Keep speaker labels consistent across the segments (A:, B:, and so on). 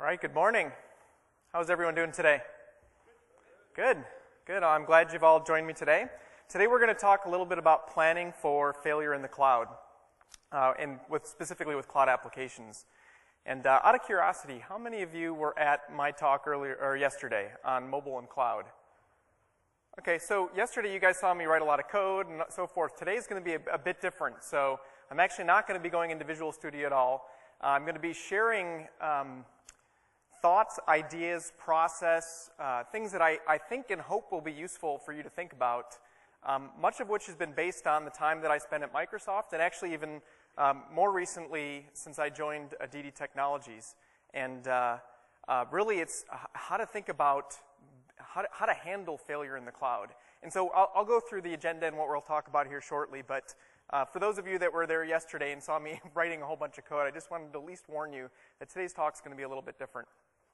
A: All right, good morning. How's everyone doing today? Good, good. I'm glad you've all joined me today. Today we're going to talk a little bit about planning for failure in the cloud, and specifically with cloud applications. And out of curiosity, how many of you were at my talk yesterday on mobile and cloud? Okay, so yesterday you guys saw me write a lot of code and so forth. Today is going to be a bit different. So I'm actually not going to be going into Visual Studio at all. I'm going to be sharing thoughts, ideas, process, things that I think and hope will be useful for you to think about, much of which has been based on the time that I spent at Microsoft and actually even more recently since I joined DD Technologies. And really it's how to think about how to handle failure in the cloud. And so I'll go through the agenda and what we'll talk about here shortly, but for those of you that were there yesterday and saw me writing a whole bunch of code, I just wanted to at least warn you that today's talk is going to be a little bit different.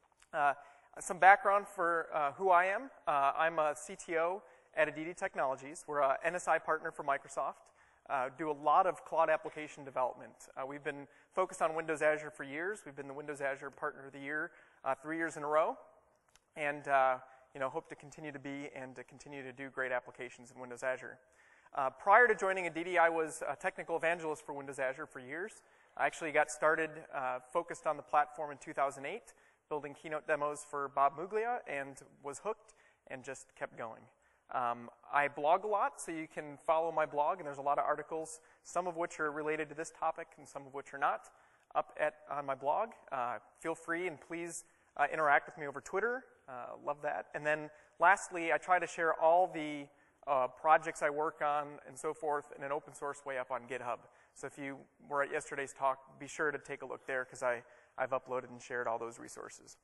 A: Some background for who I am. I'm a CTO at DD Technologies. We're an NSI partner for Microsoft. Do a lot of cloud application development. We've been focused on Windows Azure for years. We've been the Windows Azure Partner of the Year 3 years in a row. And hope to continue to be and to continue to do great applications in Windows Azure. Prior to joining DD, I was a technical evangelist for Windows Azure for years. I actually got started focused on the platform in 2008, building keynote demos for Bob Muglia, and was hooked and just kept going. I blog a lot, so you can follow my blog, and there's a lot of articles, some of which are related to this topic and some of which are not, up on my blog. Feel free and please interact with me over Twitter. Love that. And then lastly, I try to share all the projects I work on and so forth in an open source way up on GitHub. So if you were at yesterday's talk, be sure to take a look there because I've uploaded and shared all those resources.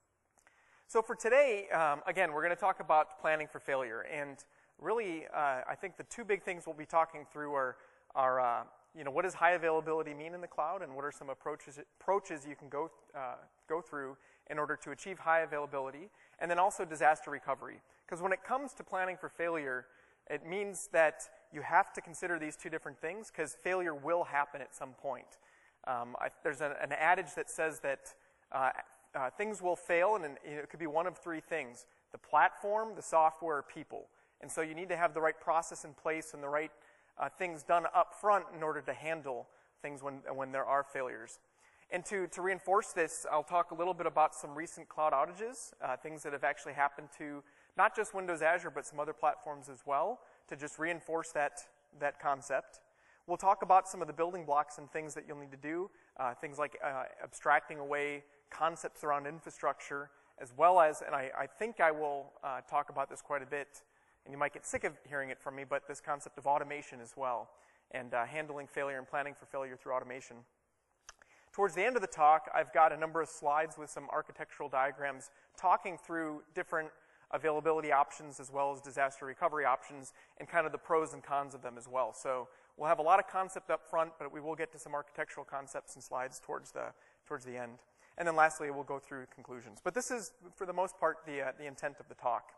A: So for today, again, we're going to talk about planning for failure. And really, I think the two big things we'll be talking through are what does high availability mean in the cloud, and what are some approaches you can go through in order to achieve high availability, and then also disaster recovery. Because when it comes to planning for failure, it means that you have to consider these two different things because failure will happen at some point. There's an adage that says that things will fail, and it could be one of three things: the platform, the software, or people. And so you need to have the right process in place and the right things done up front in order to handle things when there are failures. And to reinforce this, I'll talk a little bit about some recent cloud outages, things that have actually happened to not just Windows Azure, but some other platforms as well, to just reinforce that concept. We'll talk about some of the building blocks and things that you'll need to do, things like abstracting away concepts around infrastructure, as well as, and I think I will talk about this quite a bit, and you might get sick of hearing it from me, but this concept of automation as well, and handling failure and planning for failure through automation. Towards the end of the talk, I've got a number of slides with some architectural diagrams talking through different availability options as well as disaster recovery options and kind of the pros and cons of them as well. So we'll have a lot of concept up front, but we will get to some architectural concepts and slides towards the end. And then lastly, we'll go through conclusions. But this is, for the most part, the intent of the talk.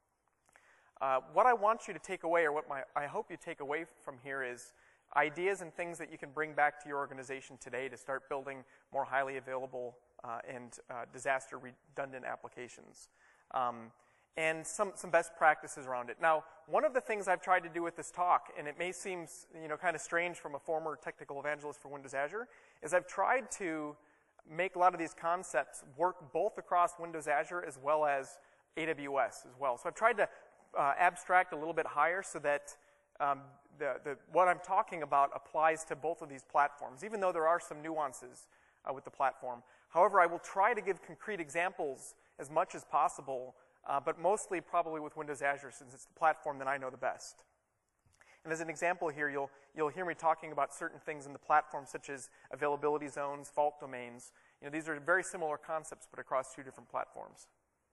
A: What I want you to take away, or what I hope you take away from here, is ideas and things that you can bring back to your organization today to start building more highly available and disaster redundant applications. And some best practices around it. Now, one of the things I've tried to do with this talk, and it may seem kind of strange from a former technical evangelist for Windows Azure, is I've tried to make a lot of these concepts work both across Windows Azure as well as AWS as well. So I've tried to abstract a little bit higher so that what I'm talking about applies to both of these platforms, even though there are some nuances with the platform. However, I will try to give concrete examples as much as possible, but mostly probably with Windows Azure since it's the platform that I know the best. And as an example here, you'll hear me talking about certain things in the platform such as availability zones, fault domains. These are very similar concepts but across two different platforms.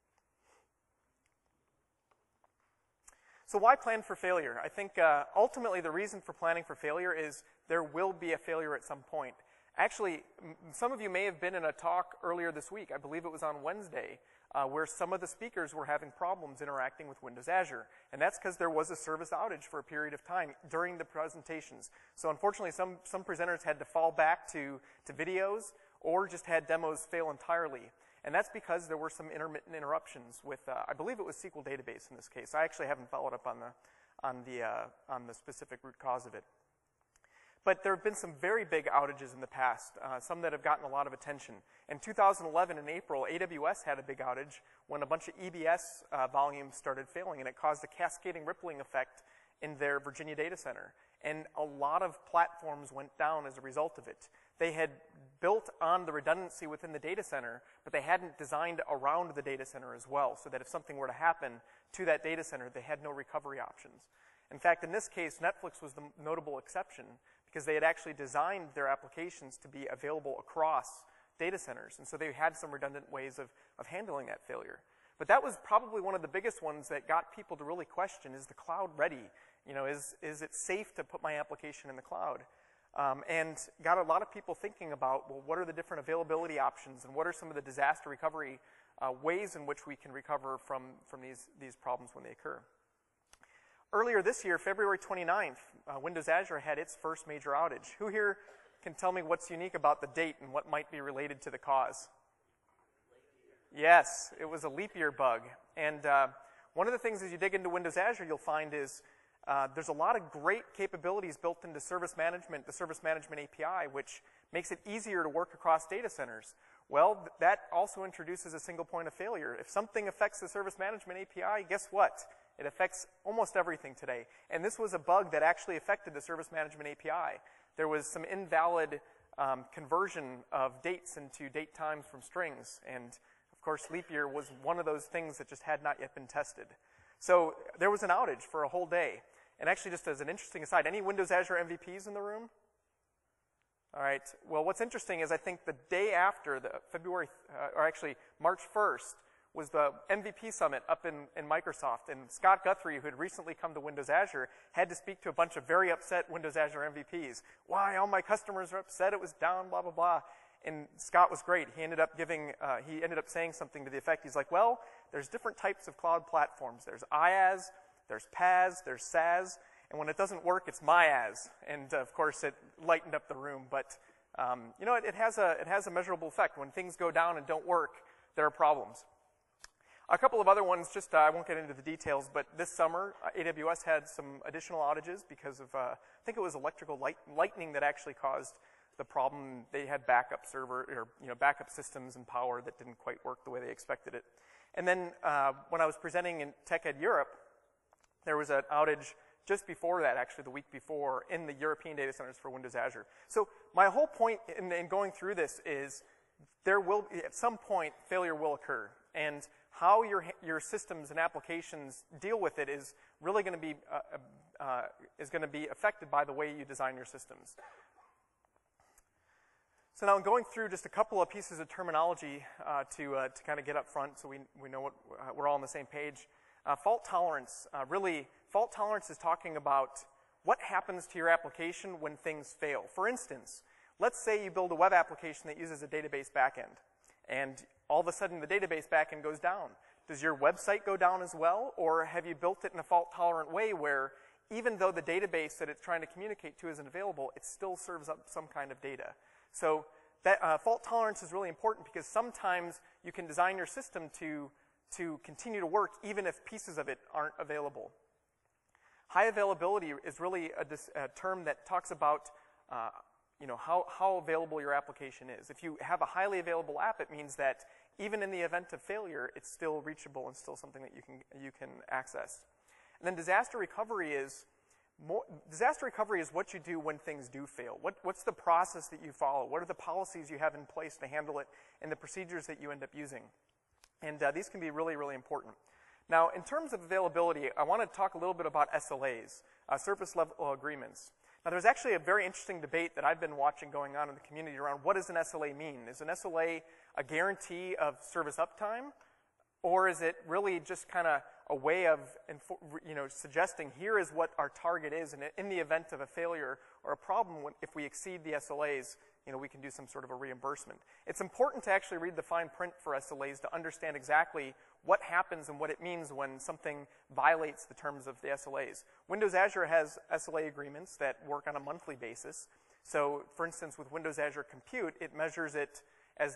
A: So why plan for failure? I think ultimately the reason for planning for failure is there will be a failure at some point. Actually, some of you may have been in a talk earlier this week. I believe it was on Wednesday, where some of the speakers were having problems interacting with Windows Azure. And that's because there was a service outage for a period of time during the presentations. So unfortunately, some presenters had to fall back to videos or just had demos fail entirely. And that's because there were some intermittent interruptions with, I believe it was SQL database in this case. I actually haven't followed up on the specific root cause of it. But there have been some very big outages in the past, some that have gotten a lot of attention. In 2011, in April, AWS had a big outage when a bunch of EBS volumes started failing, and it caused a cascading rippling effect in their Virginia data center. And a lot of platforms went down as a result of it. They had built on the redundancy within the data center, but they hadn't designed around the data center as well, so that if something were to happen to that data center, they had no recovery options. In fact, in this case, Netflix was the notable exception, because they had actually designed their applications to be available across data centers. And so they had some redundant ways of handling that failure. But that was probably one of the biggest ones that got people to really question, is the cloud ready? You know, is it safe to put my application in the cloud? And got a lot of people thinking about, well, what are the different availability options, and what are some of the disaster recovery ways in which we can recover from these problems when they occur? Earlier this year, February 29th, Windows Azure had its first major outage. Who here can tell me what's unique about the date and what might be related to the cause? Yes, it was a leap year bug. And one of the things as you dig into Windows Azure you'll find is there's a lot of great capabilities built into service management, the Service Management API, which makes it easier to work across data centers. Well, that also introduces a single point of failure. If something affects the Service Management API, guess what? It affects almost everything today. And this was a bug that actually affected the Service Management API. There was some invalid conversion of dates into date times from strings. And of course, leap year was one of those things that just had not yet been tested. So there was an outage for a whole day. And actually, just as an interesting aside, any Windows Azure MVPs in the room? All right. Well, what's interesting is I think the day after, March 1st, was the MVP summit up in Microsoft. And Scott Guthrie, who had recently come to Windows Azure, had to speak to a bunch of very upset Windows Azure MVPs. Why? All my customers are upset. It was down, blah, blah, blah. And Scott was great. He ended up saying something to the effect, he's like, well, there's different types of cloud platforms. There's IaaS, there's PaaS, there's SaaS, and when it doesn't work, it's MyAS. And of course, it lightened up the room. But you know, it has a measurable effect. When things go down and don't work, there are problems. A couple of other ones, just I won't get into the details, but this summer, AWS had some additional outages because of, I think it was electrical lightning that actually caused the problem. They had backup backup systems and power that didn't quite work the way they expected it. And then when I was presenting in TechEd Europe, there was an outage just before that, actually the week before, in the European data centers for Windows Azure. So my whole point in going through this is there will, at some point, failure will occur. And how your systems and applications deal with it is really going to be affected by the way you design your systems. So now I'm going through just a couple of pieces of terminology to kind of get up front so we know what we're all on the same page. Fault tolerance. Really, fault tolerance is talking about what happens to your application when things fail. For instance, let's say you build a web application that uses a database backend, and all of a sudden the database backend goes down. Does your website go down as well, or have you built it in a fault-tolerant way where even though the database that it's trying to communicate to isn't available, it still serves up some kind of data? So that fault tolerance is really important because sometimes you can design your system to continue to work even if pieces of it aren't available. High availability is really a term that talks about how available your application is. If you have a highly available app, it means that even in the event of failure, it's still reachable and still something that you can access. And then disaster recovery is what you do when things do fail. What's the process that you follow? What are the policies you have in place to handle it and the procedures that you end up using? And these can be really, really important. Now, in terms of availability, I want to talk a little bit about SLAs, Service Level Agreements. Now, there's actually a very interesting debate that I've been watching going on in the community around what does an SLA mean? Is an SLA a guarantee of service uptime? Or is it really just kind of a way of suggesting here is what our target is, and in the event of a failure or a problem, if we exceed the SLAs, we can do some sort of a reimbursement. It's important to actually read the fine print for SLAs to understand exactly what happens and what it means when something violates the terms of the SLAs. Windows Azure has SLA agreements that work on a monthly basis. So, for instance, with Windows Azure Compute, it measures it as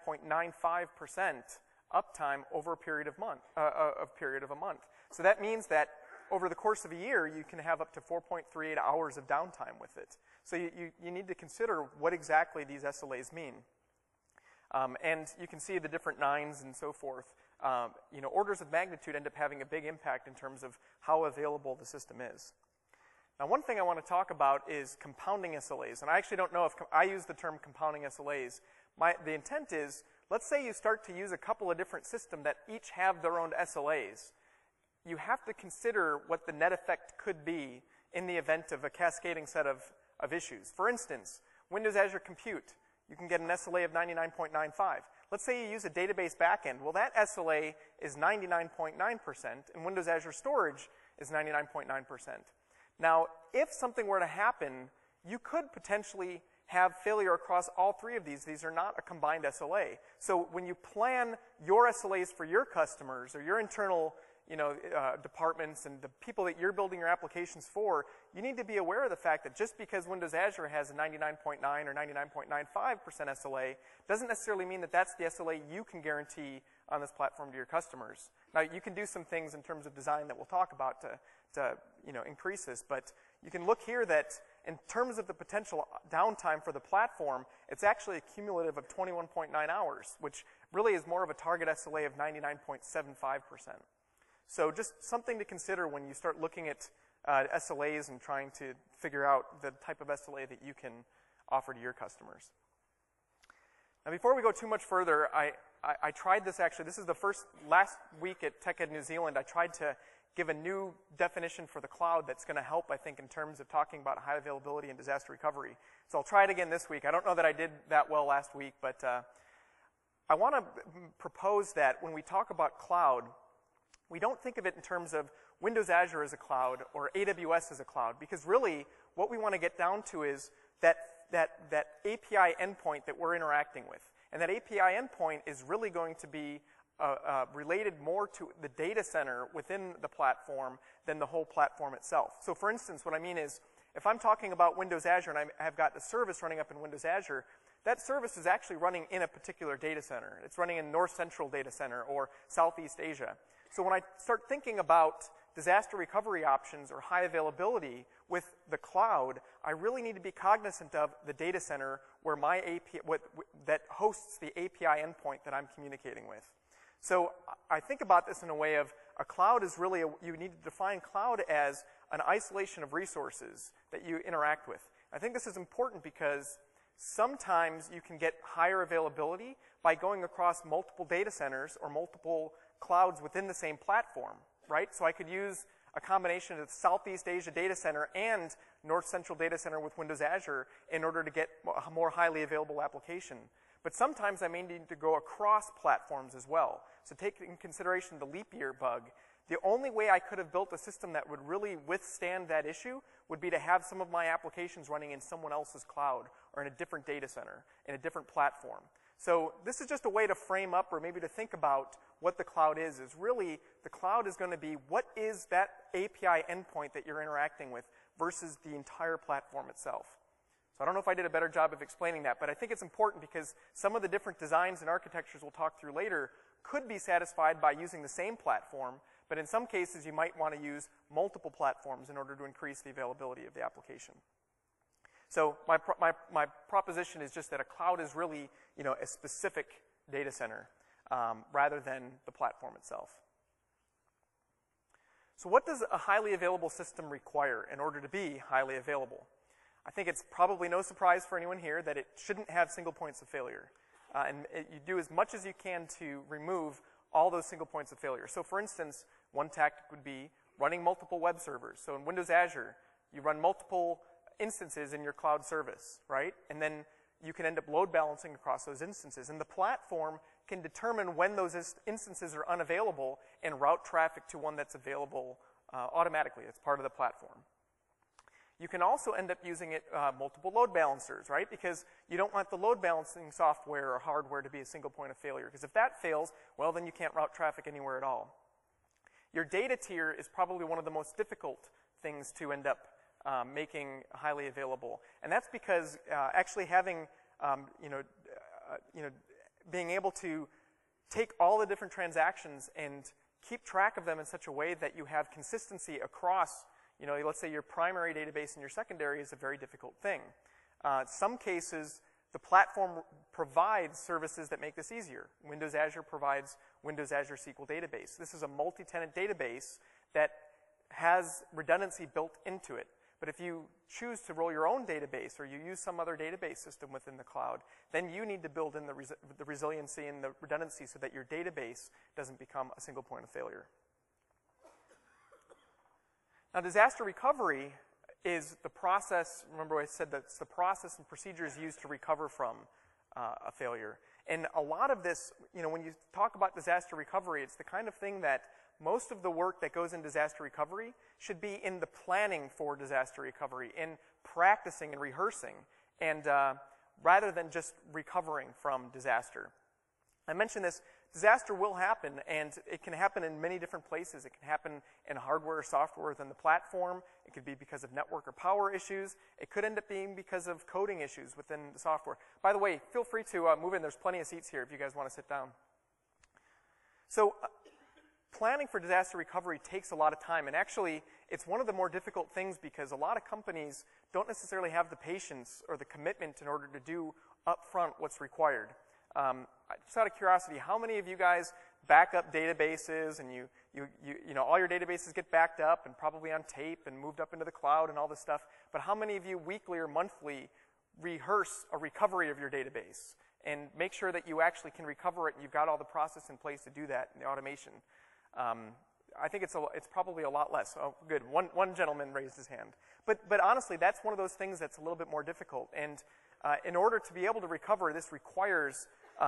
A: 99.95% uptime over a period of a month. So that means that over the course of a year, you can have up to 4.38 hours of downtime with it. So you need to consider what exactly these SLAs mean. And you can see the different nines and so forth. Orders of magnitude end up having a big impact in terms of how available the system is. Now, one thing I want to talk about is compounding SLAs. And I actually don't know if I use the term compounding SLAs. The intent is, let's say you start to use a couple of different systems that each have their own SLAs. You have to consider what the net effect could be in the event of a cascading set of issues. For instance, Windows Azure Compute, you can get an SLA of 99.95. Let's say you use a database backend. Well, that SLA is 99.9%, and Windows Azure Storage is 99.9%. Now, if something were to happen, you could potentially have failure across all three of these. These are not a combined SLA. So when you plan your SLAs for your customers or your internal departments and the people that you're building your applications for, you need to be aware of the fact that just because Windows Azure has a 99.9 or 99.95% SLA doesn't necessarily mean that that's the SLA you can guarantee on this platform to your customers. Now, you can do some things in terms of design that we'll talk about to increase this, but you can look here that in terms of the potential downtime for the platform, it's actually a cumulative of 21.9 hours, which really is more of a target SLA of 99.75%. So just something to consider when you start looking at SLAs and trying to figure out the type of SLA that you can offer to your customers. Now, before we go too much further, I tried this actually. This is last week at TechEd New Zealand, I tried to give a new definition for the cloud that's going to help, I think, in terms of talking about high availability and disaster recovery. So I'll try it again this week. I don't know that I did that well last week, but I want to propose that when we talk about cloud, we don't think of it in terms of Windows Azure as a cloud or AWS as a cloud, because really what we want to get down to is that API endpoint that we're interacting with. And that API endpoint is really going to be related more to the data center within the platform than the whole platform itself. So for instance, what I mean is, if I'm talking about Windows Azure and I have got a service running up in Windows Azure, that service is actually running in a particular data center. It's running in North Central Data Center or Southeast Asia. So when I start thinking about disaster recovery options or high availability with the cloud, I really need to be cognizant of the data center where my API, that hosts the API endpoint that I'm communicating with. So I think about this in a way of a cloud is really, you need to define cloud as an isolation of resources that you interact with. I think this is important because sometimes you can get higher availability by going across multiple data centers or multiple clouds within the same platform, right? So I could use a combination of Southeast Asia Data Center and North Central Data Center with Windows Azure in order to get a more highly available application. But sometimes I may need to go across platforms as well. So take in consideration the leap year bug. The only way I could have built a system that would really withstand that issue would be to have some of my applications running in someone else's cloud or in a different data center, in a different platform. So this is just a way to frame up or maybe to think about what the cloud is really the cloud is going to be what is that API endpoint that you're interacting with versus the entire platform itself. So I don't know if I did a better job of explaining that, but I think it's important because some of the different designs and architectures we'll talk through later could be satisfied by using the same platform, but in some cases you might want to use multiple platforms in order to increase the availability of the application. So my proposition is just that a cloud is really, a specific data center rather than the platform itself. So what does a highly available system require in order to be highly available? I think it's probably no surprise for anyone here that it shouldn't have single points of failure. You do as much as you can to remove all those single points of failure. So for instance, one tactic would be running multiple web servers. So in Windows Azure, you run multiple instances in your cloud service, right? And then you can end up load balancing across those instances. And the platform can determine when those instances are unavailable and route traffic to one that's available automatically. It's part of the platform. You can also end up using multiple load balancers, right? Because you don't want the load balancing software or hardware to be a single point of failure. Because if that fails, well, then you can't route traffic anywhere at all. Your data tier is probably one of the most difficult things to end up making highly available. And that's because actually having, being able to take all the different transactions and keep track of them in such a way that you have consistency across, let's say your primary database and your secondary is a very difficult thing. Some cases, the platform provides services that make this easier. Windows Azure provides Windows Azure SQL Database. This is a multi-tenant database that has redundancy built into it. But if you choose to roll your own database or you use some other database system within the cloud, then you need to build in the resiliency and the redundancy so that your database doesn't become a single point of failure. Now, disaster recovery is the process. Remember I said that's the process and procedures used to recover from a failure. And a lot of this, when you talk about disaster recovery, it's the kind of thing that most of the work that goes in disaster recovery should be in the planning for disaster recovery, in practicing and rehearsing, and rather than just recovering from disaster. I mentioned this, disaster will happen, and it can happen in many different places. It can happen in hardware or software within the platform. It could be because of network or power issues. It could end up being because of coding issues within the software. By the way, feel free to move in. There's plenty of seats here if you guys want to sit down. So planning for disaster recovery takes a lot of time, and actually it's one of the more difficult things because a lot of companies don't necessarily have the patience or the commitment in order to do upfront what's required. Just out of curiosity, how many of you guys back up databases and all your databases get backed up and probably on tape and moved up into the cloud and all this stuff, but how many of you weekly or monthly rehearse a recovery of your database and make sure that you actually can recover it and you've got all the process in place to do that in the automation? I think it's probably a lot less. Oh, good. One gentleman raised his hand. But honestly, that's one of those things that's a little bit more difficult. And in order to be able to recover, this requires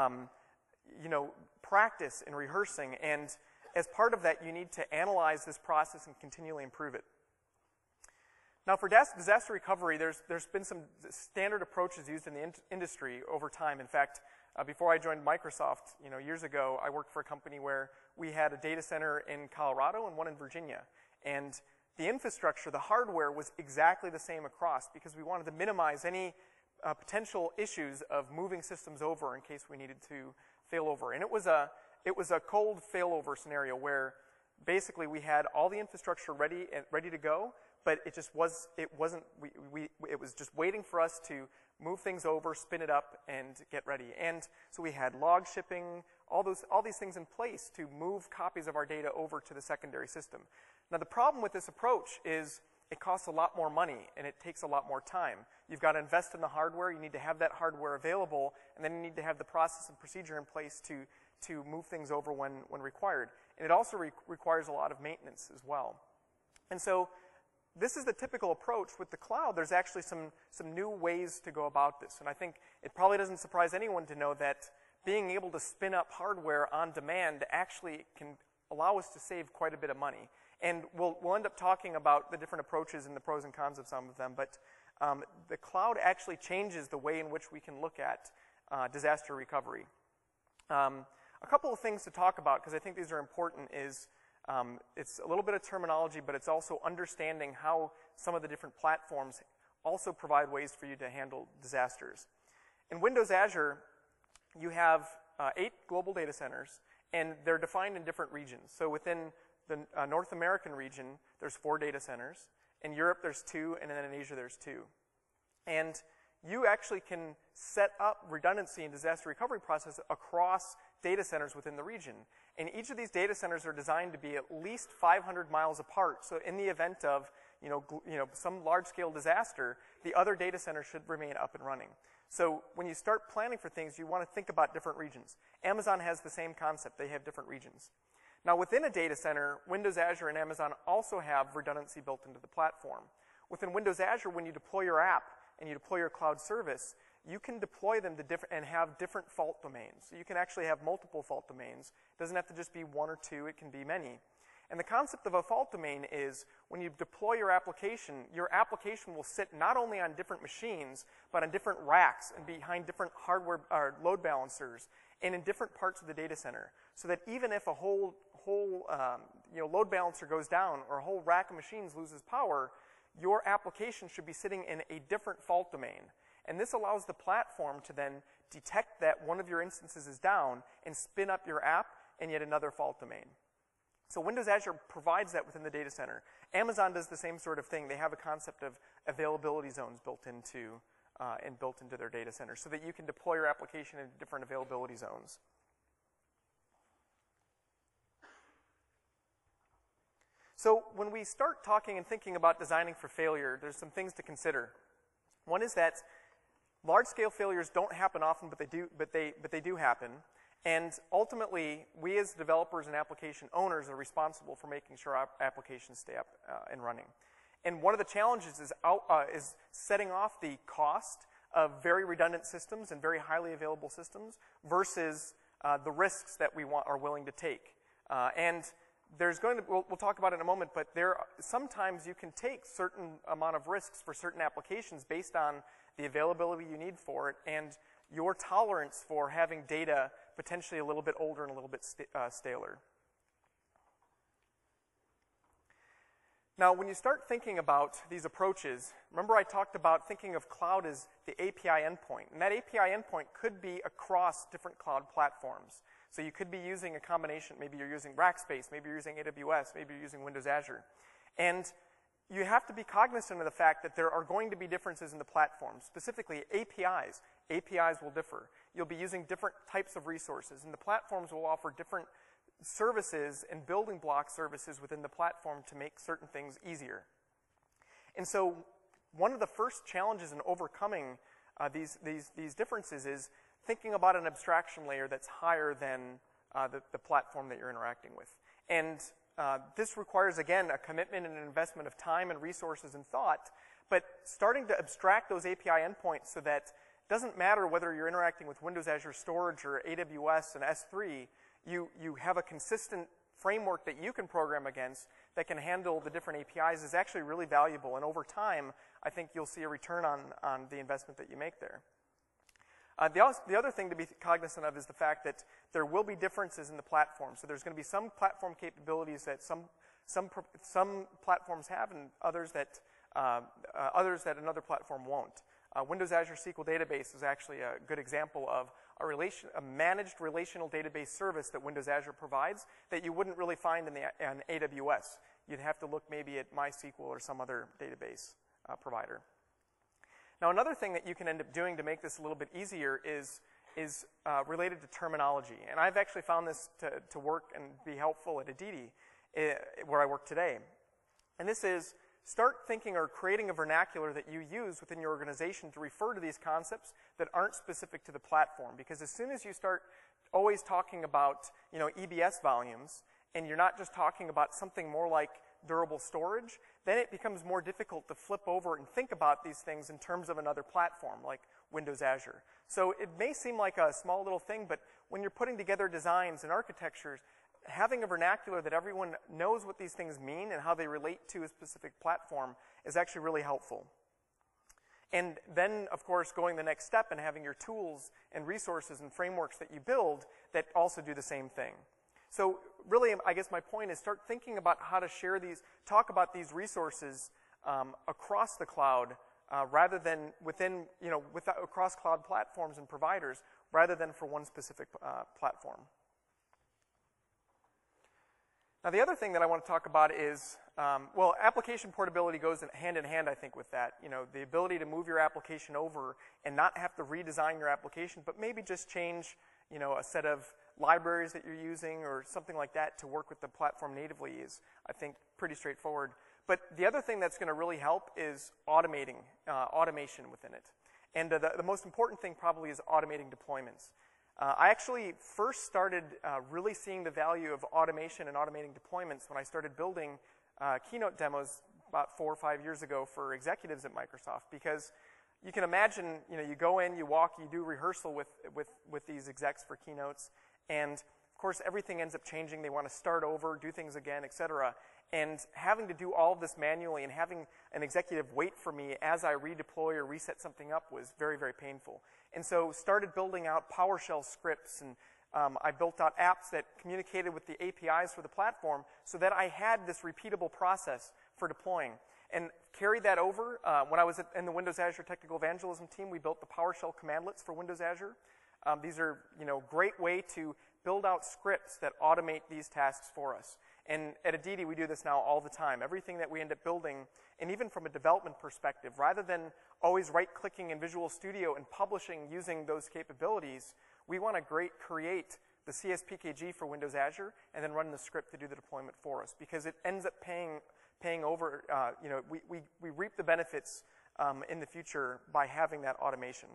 A: practice and rehearsing. And as part of that, you need to analyze this process and continually improve it. Now, for disaster recovery, there's been some standard approaches used in the industry over time. In fact, before I joined Microsoft, years ago, I worked for a company where we had a data center in Colorado and one in Virginia. And the infrastructure, the hardware, was exactly the same across because we wanted to minimize any potential issues of moving systems over in case we needed to fail over. And it was a cold failover scenario where basically we had all the infrastructure ready to go, but it was just waiting for us to move things over, spin it up, and get ready. And so we had log shipping, all these things in place to move copies of our data over to the secondary system. Now the problem with this approach is it costs a lot more money and it takes a lot more time. You've got to invest in the hardware, you need to have that hardware available, and then you need to have the process and procedure in place to move things over when required. And it also requires a lot of maintenance as well. And so this is the typical approach. With the cloud, there's actually some new ways to go about this. And I think it probably doesn't surprise anyone to know that being able to spin up hardware on demand actually can allow us to save quite a bit of money. And we'll end up talking about the different approaches and the pros and cons of some of them. But the cloud actually changes the way in which we can look at disaster recovery. A couple of things to talk about, because I think these are important, is it's a little bit of terminology, but it's also understanding how some of the different platforms also provide ways for you to handle disasters. In Windows Azure, you have 8 global data centers, and they're defined in different regions. So within the North American region, there's 4 data centers. In Europe, there's 2, and then in Asia, there's 2. And you actually can set up redundancy and disaster recovery process across data centers within the region. And each of these data centers are designed to be at least 500 miles apart. So in the event of some large-scale disaster, the other data center should remain up and running. So when you start planning for things, you want to think about different regions. Amazon has the same concept. They have different regions. Now within a data center, Windows Azure and Amazon also have redundancy built into the platform. Within Windows Azure, when you deploy your app and you deploy your cloud service, you can deploy them to and have different fault domains. So you can actually have multiple fault domains. It doesn't have to just be 1 or 2. It can be many. And the concept of a fault domain is when you deploy your application will sit not only on different machines, but on different racks and behind different hardware or load balancers and in different parts of the data center. So that even if a whole load balancer goes down or a whole rack of machines loses power, your application should be sitting in a different fault domain. And this allows the platform to then detect that one of your instances is down and spin up your app in yet another fault domain. So Windows Azure provides that within the data center. Amazon does the same sort of thing. They have a concept of availability zones built into their data center so that you can deploy your application in different availability zones. So when we start talking and thinking about designing for failure, there's some things to consider. One is that large-scale failures don't happen often, but they do happen. And ultimately, we as developers and application owners are responsible for making sure our applications stay up and running. And one of the challenges is setting off the cost of very redundant systems and very highly available systems versus the risks that we are willing to take. And there's going to, we'll talk about it in a moment, but sometimes you can take certain amount of risks for certain applications based on the availability you need for it and your tolerance for having data potentially a little bit older and a little bit staler. Now, when you start thinking about these approaches, remember I talked about thinking of cloud as the API endpoint. And that API endpoint could be across different cloud platforms. So you could be using a combination. Maybe you're using Rackspace. Maybe you're using AWS. Maybe you're using Windows Azure. And you have to be cognizant of the fact that there are going to be differences in the platform, specifically APIs. APIs will differ. You'll be using different types of resources, and the platforms will offer different services and building block services within the platform to make certain things easier. And so one of the first challenges in overcoming these differences is thinking about an abstraction layer that's higher than the platform that you're interacting with. And this requires, again, a commitment and an investment of time and resources and thought, but starting to abstract those API endpoints so that it doesn't matter whether you're interacting with Windows Azure Storage or AWS and S3, you have a consistent framework that you can program against that can handle the different APIs is actually really valuable. And over time, I think you'll see a return on the investment that you make there. The other thing to be cognizant of is the fact that there will be differences in the platform. So there's going to be some platform capabilities that some platforms have and others that another platform won't. Windows Azure SQL Database is actually a good example of a managed relational database service that Windows Azure provides that you wouldn't really find in AWS. You'd have to look maybe at MySQL or some other database provider. Now, another thing that you can end up doing to make this a little bit easier is related to terminology. And I've actually found this to work and be helpful at Aditi, where I work today. And this is start thinking or creating a vernacular that you use within your organization to refer to these concepts that aren't specific to the platform. Because as soon as you start always talking about EBS volumes, and you're not just talking about something more like durable storage, then it becomes more difficult to flip over and think about these things in terms of another platform like Windows Azure. So it may seem like a small little thing, but when you're putting together designs and architectures, having a vernacular that everyone knows what these things mean and how they relate to a specific platform is actually really helpful. And then, of course, going the next step and having your tools and resources and frameworks that you build that also do the same thing. So really, I guess my point is start thinking about how to share these, talk about these resources across the cloud rather than across cloud platforms and providers rather than for one specific platform. Now, the other thing that I want to talk about is, application portability goes hand in hand, I think, with that. The ability to move your application over and not have to redesign your application, but maybe just change, a set of libraries that you're using or something like that to work with the platform natively is, I think, pretty straightforward. But the other thing that's going to really help is automation within it. And the most important thing probably is automating deployments. I actually first started really seeing the value of automation and automating deployments when I started building keynote demos about 4 or 5 years ago for executives at Microsoft, because you can imagine, you go in, you walk, you do rehearsal with these execs for keynotes, and of course everything ends up changing. They want to start over, do things again, etc. And having to do all of this manually and having an executive wait for me as I redeploy or reset something up was very, very painful. And so started building out PowerShell scripts, and I built out apps that communicated with the APIs for the platform so that I had this repeatable process for deploying. and carried that over. When I was in the Windows Azure Technical Evangelism team, we built the PowerShell commandlets for Windows Azure. These are, great way to build out scripts that automate these tasks for us. And at Aditi, we do this now all the time. Everything that we end up building, and even from a development perspective, rather than always right-clicking in Visual Studio and publishing using those capabilities, we want to create the CSPKG for Windows Azure and then run the script to do the deployment for us, because it ends up paying over, we reap the benefits in the future by having that automation.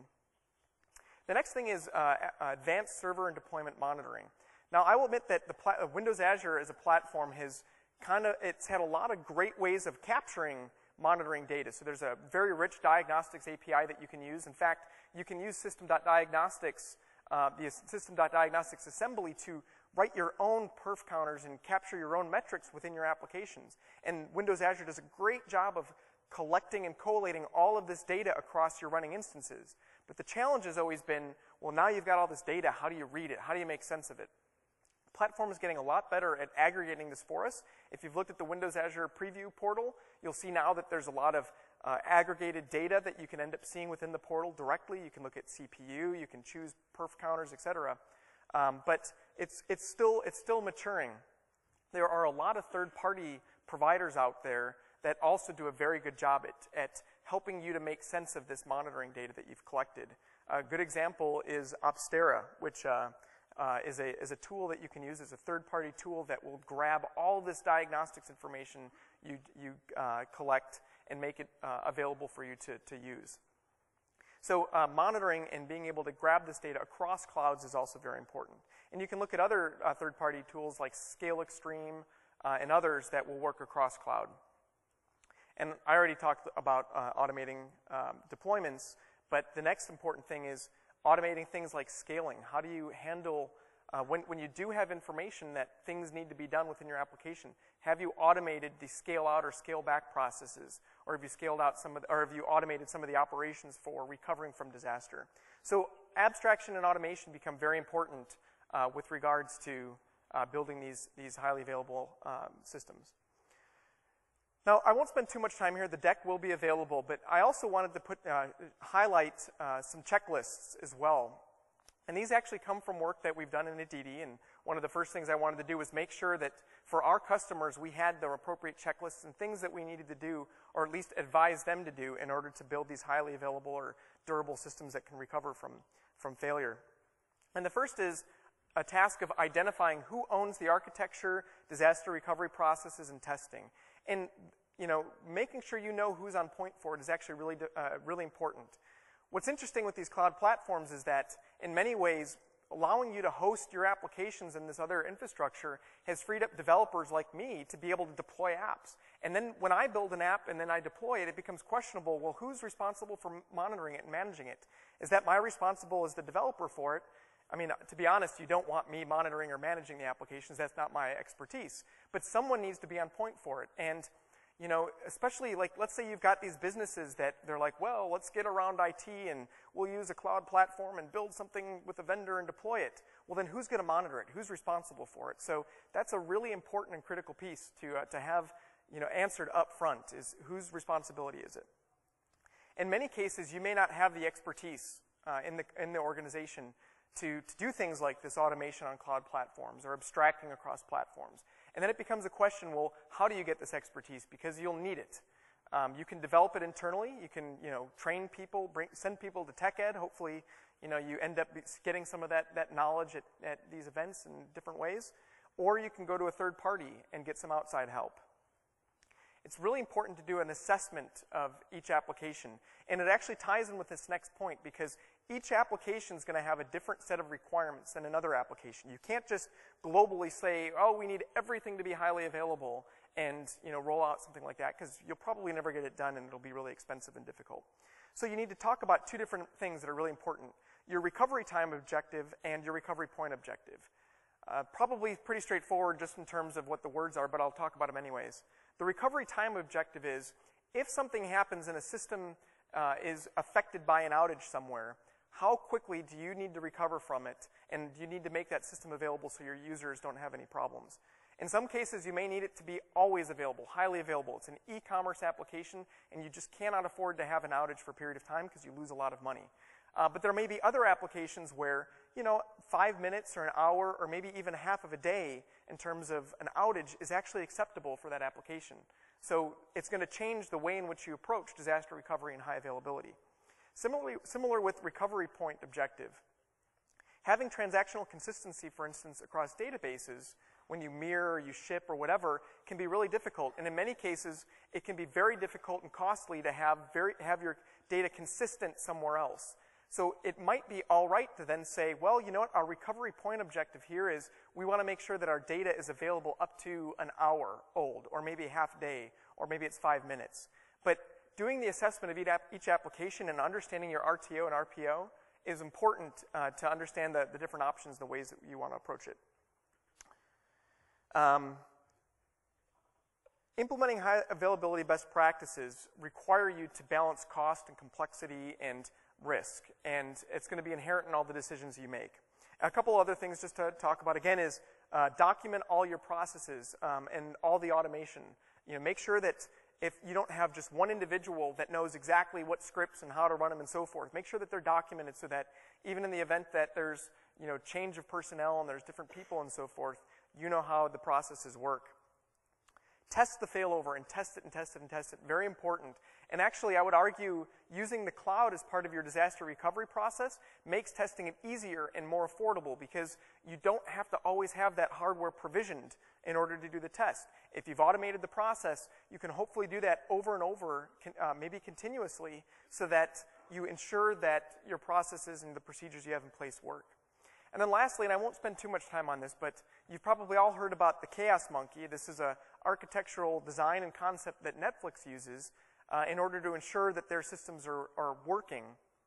A: The next thing is advanced server and deployment monitoring. Now, I will admit that Windows Azure as a platform has it's had a lot of great ways of capturing monitoring data. So there's a very rich diagnostics API that you can use. In fact, you can use system.diagnostics, the system.diagnostics assembly to write your own perf counters and capture your own metrics within your applications. And Windows Azure does a great job of collecting and collating all of this data across your running instances. But the challenge has always been, well, now you've got all this data, how do you read it? How do you make sense of it? The platform is getting a lot better at aggregating this for us. If you've looked at the Windows Azure preview portal, you'll see now that there's a lot of aggregated data that you can end up seeing within the portal directly. You can look at CPU, you can choose perf counters, etc. But it's still maturing. There are a lot of third-party providers out there that also do a very good job at helping you to make sense of this monitoring data that you've collected. A good example is Opstera, which is a tool that you can use as a third-party tool that will grab all this diagnostics information you collect and make it available for you to use. So monitoring and being able to grab this data across clouds is also very important. And you can look at other third-party tools like Scale Extreme and others that will work across cloud. And I already talked about automating deployments, but the next important thing is automating things like scaling. How do you handle, when you do have information that things need to be done within your application, have you automated the scale out or scale back processes? Or have you scaled out or have you automated some of the operations for recovering from disaster? So abstraction and automation become very important with regards to building these highly available systems. Now, I won't spend too much time here. The deck will be available, but I also wanted to highlight some checklists as well. And these actually come from work that we've done in Aditi, and one of the first things I wanted to do was make sure that for our customers we had the appropriate checklists and things that we needed to do, or at least advise them to do in order to build these highly available or durable systems that can recover from failure. And the first is a task of identifying who owns the architecture, disaster recovery processes, and testing. And making sure you know who's on point for it is actually really important. What's interesting with these cloud platforms is that, in many ways, allowing you to host your applications in this other infrastructure has freed up developers like me to be able to deploy apps. And then when I build an app and then I deploy it, it becomes questionable, well, who's responsible for monitoring it and managing it? Is that my responsible as the developer for it? I mean, to be honest, you don't want me monitoring or managing the applications. That's not my expertise. But someone needs to be on point for it. And especially like, let's say you've got these businesses that they're like, well, let's get around IT and we'll use a cloud platform and build something with a vendor and deploy it. Well, then who's going to monitor it? Who's responsible for it? So that's a really important and critical piece to have, answered up front, is whose responsibility is it? In many cases, you may not have the expertise in the organization to do things like this automation on cloud platforms or abstracting across platforms. And then it becomes a question, well, how do you get this expertise? Because you'll need it. You can develop it internally. You can, train people, send people to tech ed. Hopefully, you end up getting some of that knowledge at these events in different ways. Or you can go to a third party and get some outside help. It's really important to do an assessment of each application. And it actually ties in with this next point, because each application is going to have a different set of requirements than another application. You can't just globally say, oh, we need everything to be highly available and roll out something like that, because you'll probably never get it done and it'll be really expensive and difficult. So you need to talk about two different things that are really important: your recovery time objective and your recovery point objective. Probably pretty straightforward just in terms of what the words are, but I'll talk about them anyways. The recovery time objective is, if something happens and a system is affected by an outage somewhere, how quickly do you need to recover from it, and do you need to make that system available so your users don't have any problems? In some cases, you may need it to be always available, highly available. It's an e-commerce application, and you just cannot afford to have an outage for a period of time because you lose a lot of money. But there may be other applications where, 5 minutes or an hour or maybe even half of a day in terms of an outage is actually acceptable for that application. So it's going to change the way in which you approach disaster recovery and high availability. Similar with recovery point objective. Having transactional consistency, for instance, across databases, when you mirror, you ship, or whatever, can be really difficult. And in many cases, it can be very difficult and costly to have your data consistent somewhere else. So it might be all right to then say, well, you know what, our recovery point objective here is we want to make sure that our data is available up to an hour old, or maybe a half day, or maybe it's 5 minutes. But doing the assessment of each application and understanding your RTO and RPO is important to understand the different options, the ways that you want to approach it. Implementing high availability best practices require you to balance cost and complexity and risk, and it's going to be inherent in all the decisions you make. A couple other things just to talk about again is document all your processes and all the automation. Make sure that if you don't have just one individual that knows exactly what scripts and how to run them and so forth, make sure that they're documented so that even in the event that there's change of personnel and there's different people and so forth, you know how the processes work. Test the failover and test it and test it and test it. Very important. And actually, I would argue using the cloud as part of your disaster recovery process makes testing it easier and more affordable because you don't have to always have that hardware provisioned in order to do the test. If you've automated the process, you can hopefully do that over and over, maybe continuously, so that you ensure that your processes and the procedures you have in place work. And then lastly, and I won't spend too much time on this, but you've probably all heard about the Chaos Monkey. This is an architectural design and concept that Netflix uses in order to ensure that their systems are working.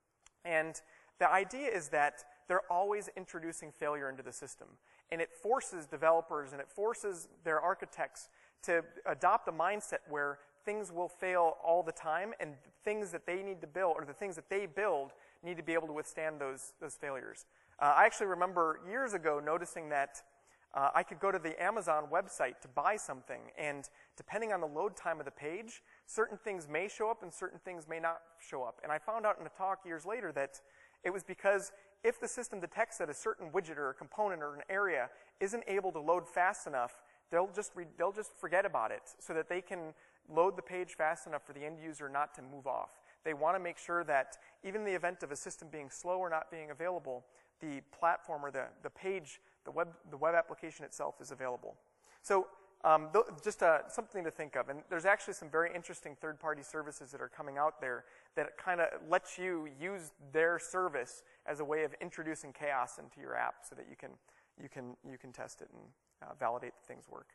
A: And the idea is that they're always introducing failure into the system. And it forces developers and it forces their architects to adopt a mindset where things will fail all the time, and the things that they need to build, or the things that they build, need to be able to withstand those failures. I actually remember years ago noticing that I could go to the Amazon website to buy something, and depending on the load time of the page, certain things may show up and certain things may not show up. And I found out in a talk years later that it was because if the system detects that a certain widget or a component or an area isn't able to load fast enough, they'll just forget about it so that they can load the page fast enough for the end user not to move off. They want to make sure that even in the event of a system being slow or not being available, the platform or the page, the web application itself is available. So just something to think of. And there's actually some very interesting third-party services that are coming out there that kind of lets you use their service as a way of introducing chaos into your app so that you can test it and validate that things work.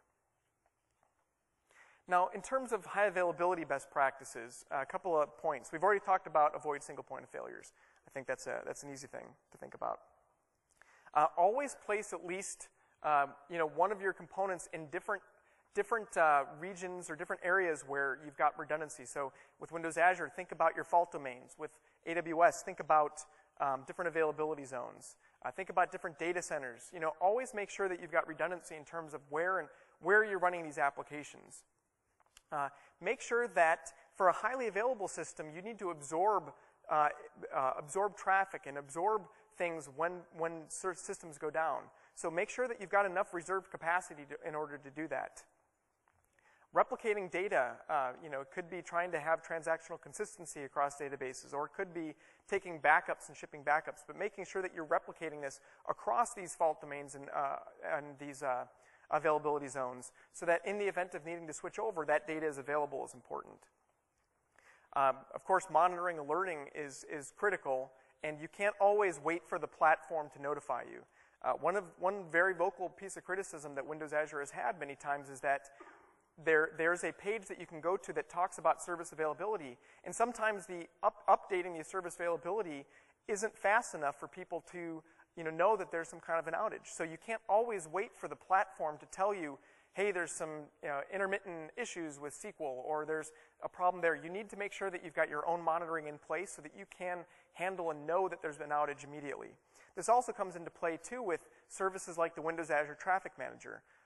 A: Now, in terms of high availability best practices, a couple of points. We've already talked about avoid single point of failures. I think that's an easy thing to think about. Always place at least one of your components in different regions or different areas where you've got redundancy. So with Windows Azure, think about your fault domains. With AWS, think about different availability zones. Think about different data centers. Always make sure that you've got redundancy in terms of where you're running these applications. Make sure that for a highly available system, you need to absorb traffic and absorb things when systems go down. So make sure that you've got enough reserved capacity in order to do that. Replicating data, could be trying to have transactional consistency across databases, or it could be taking backups and shipping backups, but making sure that you're replicating this across these fault domains and these availability zones so that in the event of needing to switch over, that data is available is important. Of course, monitoring, alerting is critical, and you can't always wait for the platform to notify you. One very vocal piece of criticism that Windows Azure has had many times is that there's a page that you can go to that talks about service availability, and sometimes the updating the service availability isn't fast enough for people to know that there's some kind of an outage. So you can't always wait for the platform to tell you, hey, there's some intermittent issues with SQL, or there's a problem there. You need to make sure that you've got your own monitoring in place so that you can handle and know that there's an outage immediately. This also comes into play, too, with services like the Windows Azure Traffic Manager.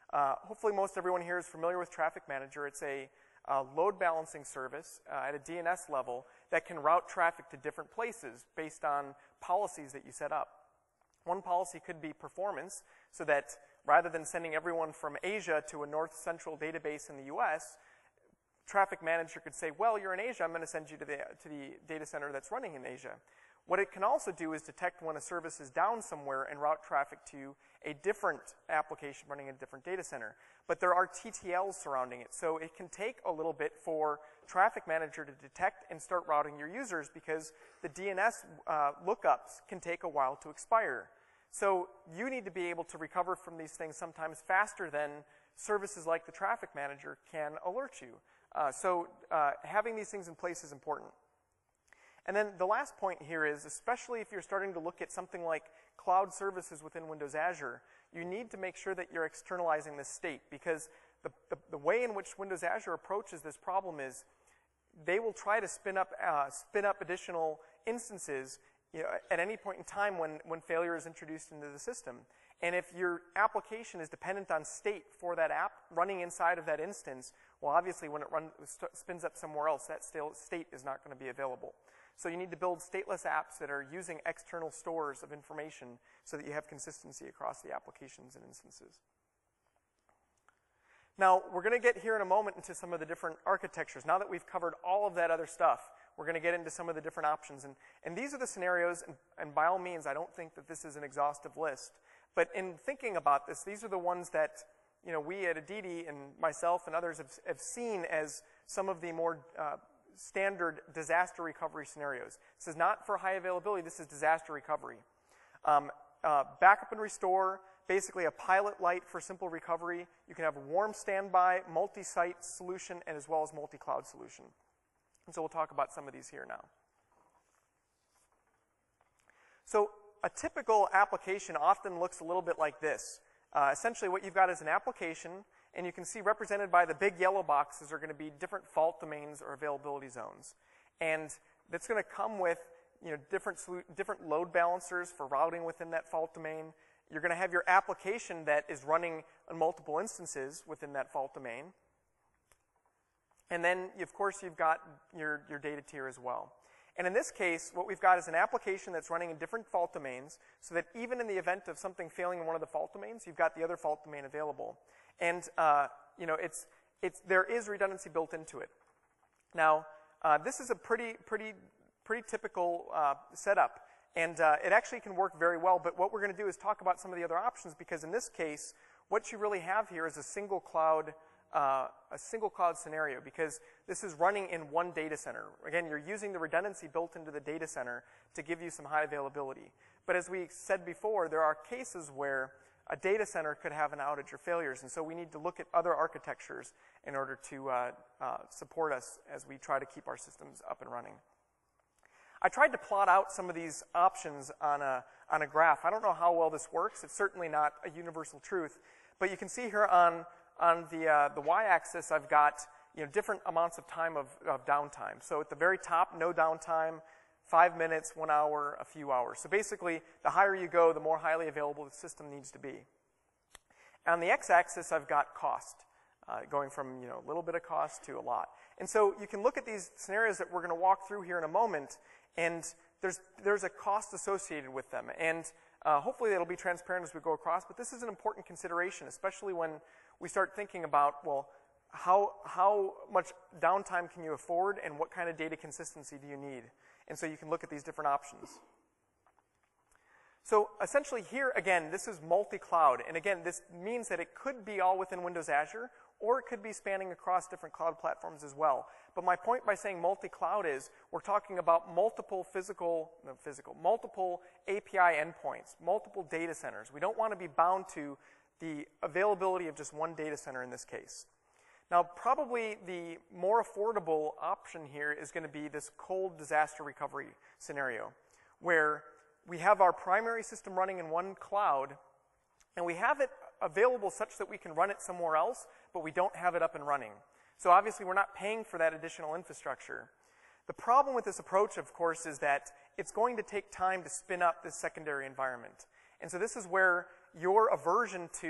A: Hopefully most everyone here is familiar with Traffic Manager. It's a load balancing service at a DNS level that can route traffic to different places based on policies that you set up. One policy could be performance, so that rather than sending everyone from Asia to a North Central database in the US, Traffic Manager could say, well, you're in Asia, I'm going to send you to the data center that's running in Asia. What it can also do is detect when a service is down somewhere and route traffic to a different application running in a different data center. But there are TTLs surrounding it, so it can take a little bit for Traffic Manager to detect and start routing your users because the DNS lookups can take a while to expire. So you need to be able to recover from these things sometimes faster than services like the Traffic Manager can alert you. So having these things in place is important. And then the last point here is, especially if you're starting to look at something like cloud services within Windows Azure, you need to make sure that you're externalizing this state, because the way in which Windows Azure approaches this problem is they will try to spin up additional instances, you know, at any point in time when failure is introduced into the system. And if your application is dependent on state for that app running inside of that instance, well, obviously when it spins up somewhere else, that state is not going to be available. So you need to build stateless apps that are using external stores of information so that you have consistency across the applications and instances. Now, we're going to get here in a moment into some of the different architectures. Now that we've covered all of that other stuff, we're going to get into some of the different options. And these are the scenarios, and by all means, I don't think that this is an exhaustive list. But in thinking about this, these are the ones that, you know, we at Aditi and myself and others have seen as some of the more standard disaster recovery scenarios. This is not for high availability, this is disaster recovery. Backup and restore, basically a pilot light for simple recovery. You can have a warm standby, multi-site solution, and as well as multi-cloud solution. And so we'll talk about some of these here now. So a typical application often looks a little bit like this. Essentially what you've got is an application, and you can see represented by the big yellow boxes are going to be different fault domains or availability zones. And that's going to come with, you know, different load balancers for routing within that fault domain. You're going to have your application that is running on multiple instances within that fault domain. And then, of course, you've got your data tier as well. And in this case, what we've got is an application that's running in different fault domains, so that even in the event of something failing in one of the fault domains, you've got the other fault domain available. And you know, there is redundancy built into it. Now, this is a pretty typical setup, and it actually can work very well. But what we're going to do is talk about some of the other options, because in this case, what you really have here is a single cloud scenario, because this is running in one data center. Again, you're using the redundancy built into the data center to give you some high availability. But as we said before, there are cases where a data center could have an outage or failures, and so we need to look at other architectures in order to support us as we try to keep our systems up and running. I tried to plot out some of these options on a graph. I don't know how well this works. It's certainly not a universal truth, but you can see here on the y-axis, I've got, you know, different amounts of time of downtime. So at the very top, no downtime, 5 minutes, 1 hour, a few hours. So basically, the higher you go, the more highly available the system needs to be. On the x-axis, I've got cost, going from, you know, a little bit of cost to a lot. And so you can look at these scenarios that we're going to walk through here in a moment, and there's a cost associated with them. And hopefully that'll be transparent as we go across, but this is an important consideration, especially when we start thinking about, well, how much downtime can you afford, and what kind of data consistency do you need? And so you can look at these different options. So essentially here, again, this is multi-cloud. And again, this means that it could be all within Windows Azure, or it could be spanning across different cloud platforms as well. But my point by saying multi-cloud is we're talking about multiple multiple API endpoints, multiple data centers. We don't want to be bound to the availability of just one data center in this case. Now, probably the more affordable option here is going to be this cold disaster recovery scenario, where we have our primary system running in one cloud, and we have it available such that we can run it somewhere else, but we don't have it up and running. So obviously, we're not paying for that additional infrastructure. The problem with this approach, of course, is that it's going to take time to spin up this secondary environment. And so this is where your aversion to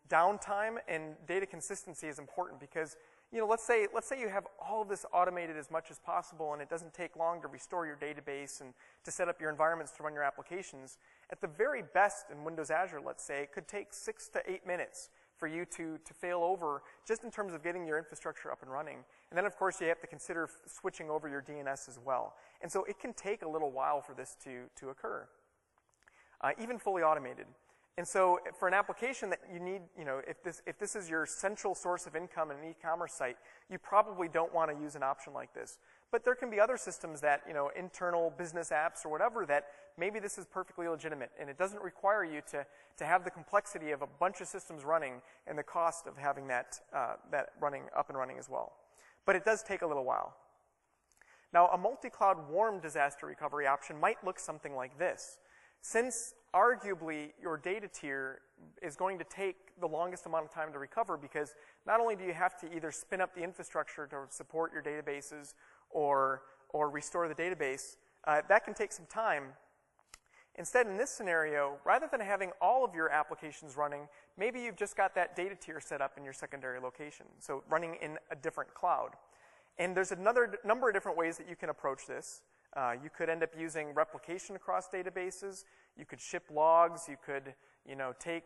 A: downtime and data consistency is important because, let's say you have all of this automated as much as possible and it doesn't take long to restore your database and to set up your environments to run your applications. At the very best in Windows Azure, let's say, it could take 6 to 8 minutes for you to fail over just in terms of getting your infrastructure up and running. And then, of course, you have to consider switching over your DNS as well. And so it can take a little while for this to occur, even fully automated. And so for an application that you need, if this is your central source of income in an e-commerce site, you probably don't want to use an option like this. But there can be other systems that, internal business apps or whatever, that maybe this is perfectly legitimate. And it doesn't require you to have the complexity of a bunch of systems running and the cost of having that running up and running as well. But it does take a little while. Now, a multi-cloud warm disaster recovery option might look something like this. Since arguably your data tier is going to take the longest amount of time to recover, because not only do you have to either spin up the infrastructure to support your databases or restore the database, that can take some time. Instead, in this scenario, rather than having all of your applications running, maybe you've just got that data tier set up in your secondary location, so running in a different cloud. And there's another number of different ways that you can approach this. You could end up using replication across databases. You could ship logs. You could, take,